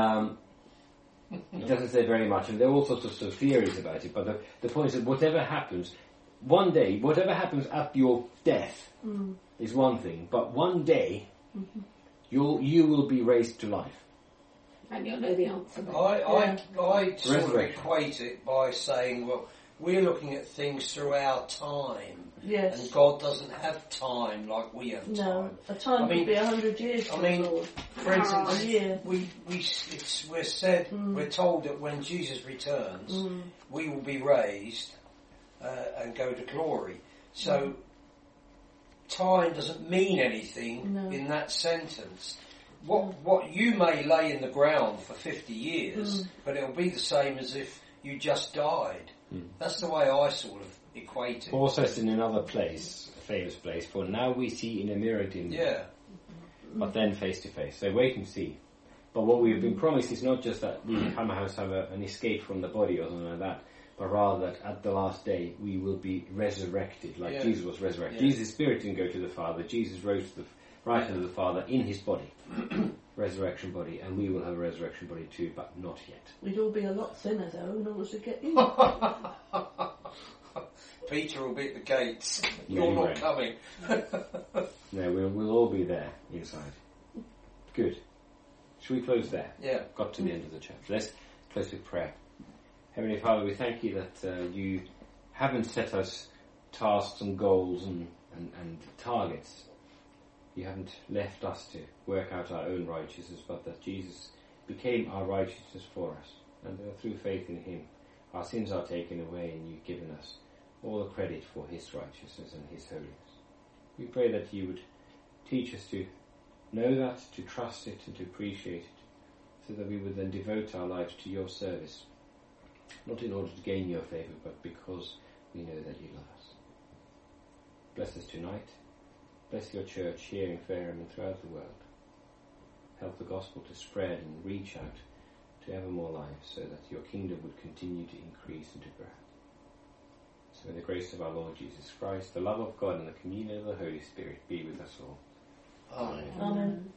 It doesn't say very much, and there are all sorts of theories about it. But the point is that whatever happens, one day, whatever happens at your death is one thing, but one day you will be raised to life. And you'll know the answer. I sort of equate it by saying, well, we're looking at things through our time. Yes. And God doesn't have time like we have time. No, a time could be 100 years. For instance, a year. We're told that when Jesus returns, we will be raised and go to glory. So time doesn't mean anything in that sentence. What you may lay in the ground for 50 years, but it'll be the same as if you just died. That's the way I sort of equate it. Paul says in another place, a famous place, for now we see in a mirror dimly, but then face to face. So wait and see. But what we have been promised is not just that we will come out have an escape from the body or something like that, but rather that at the last day we will be resurrected, like Jesus was resurrected. Jesus' spirit didn't go to the Father. Jesus rose to the right hand of the Father in his body, resurrection body, and we will have a resurrection body too, but not yet. We'd all be a lot thinner though in order to get in. Peter will be at the gates. You're not coming. No, we'll all be there inside. Good. Shall we close there? Yeah. Got to the end of the chapter. Let's close with prayer. Heavenly Father, we thank you that you haven't set us tasks and goals and targets. You haven't left us to work out our own righteousness, but that Jesus became our righteousness for us. And through faith in him, our sins are taken away, and you've given us all the credit for his righteousness and his holiness. We pray that you would teach us to know that, to trust it, and to appreciate it, so that we would then devote our lives to your service, not in order to gain your favour, but because we know that you love us. Bless us tonight. Bless your church here in Fareham and throughout the world. Help the gospel to spread and reach out to ever more lives, so that your kingdom would continue to increase and to grow. So may the grace of our Lord Jesus Christ, the love of God, and the communion of the Holy Spirit be with us all. Amen. Amen.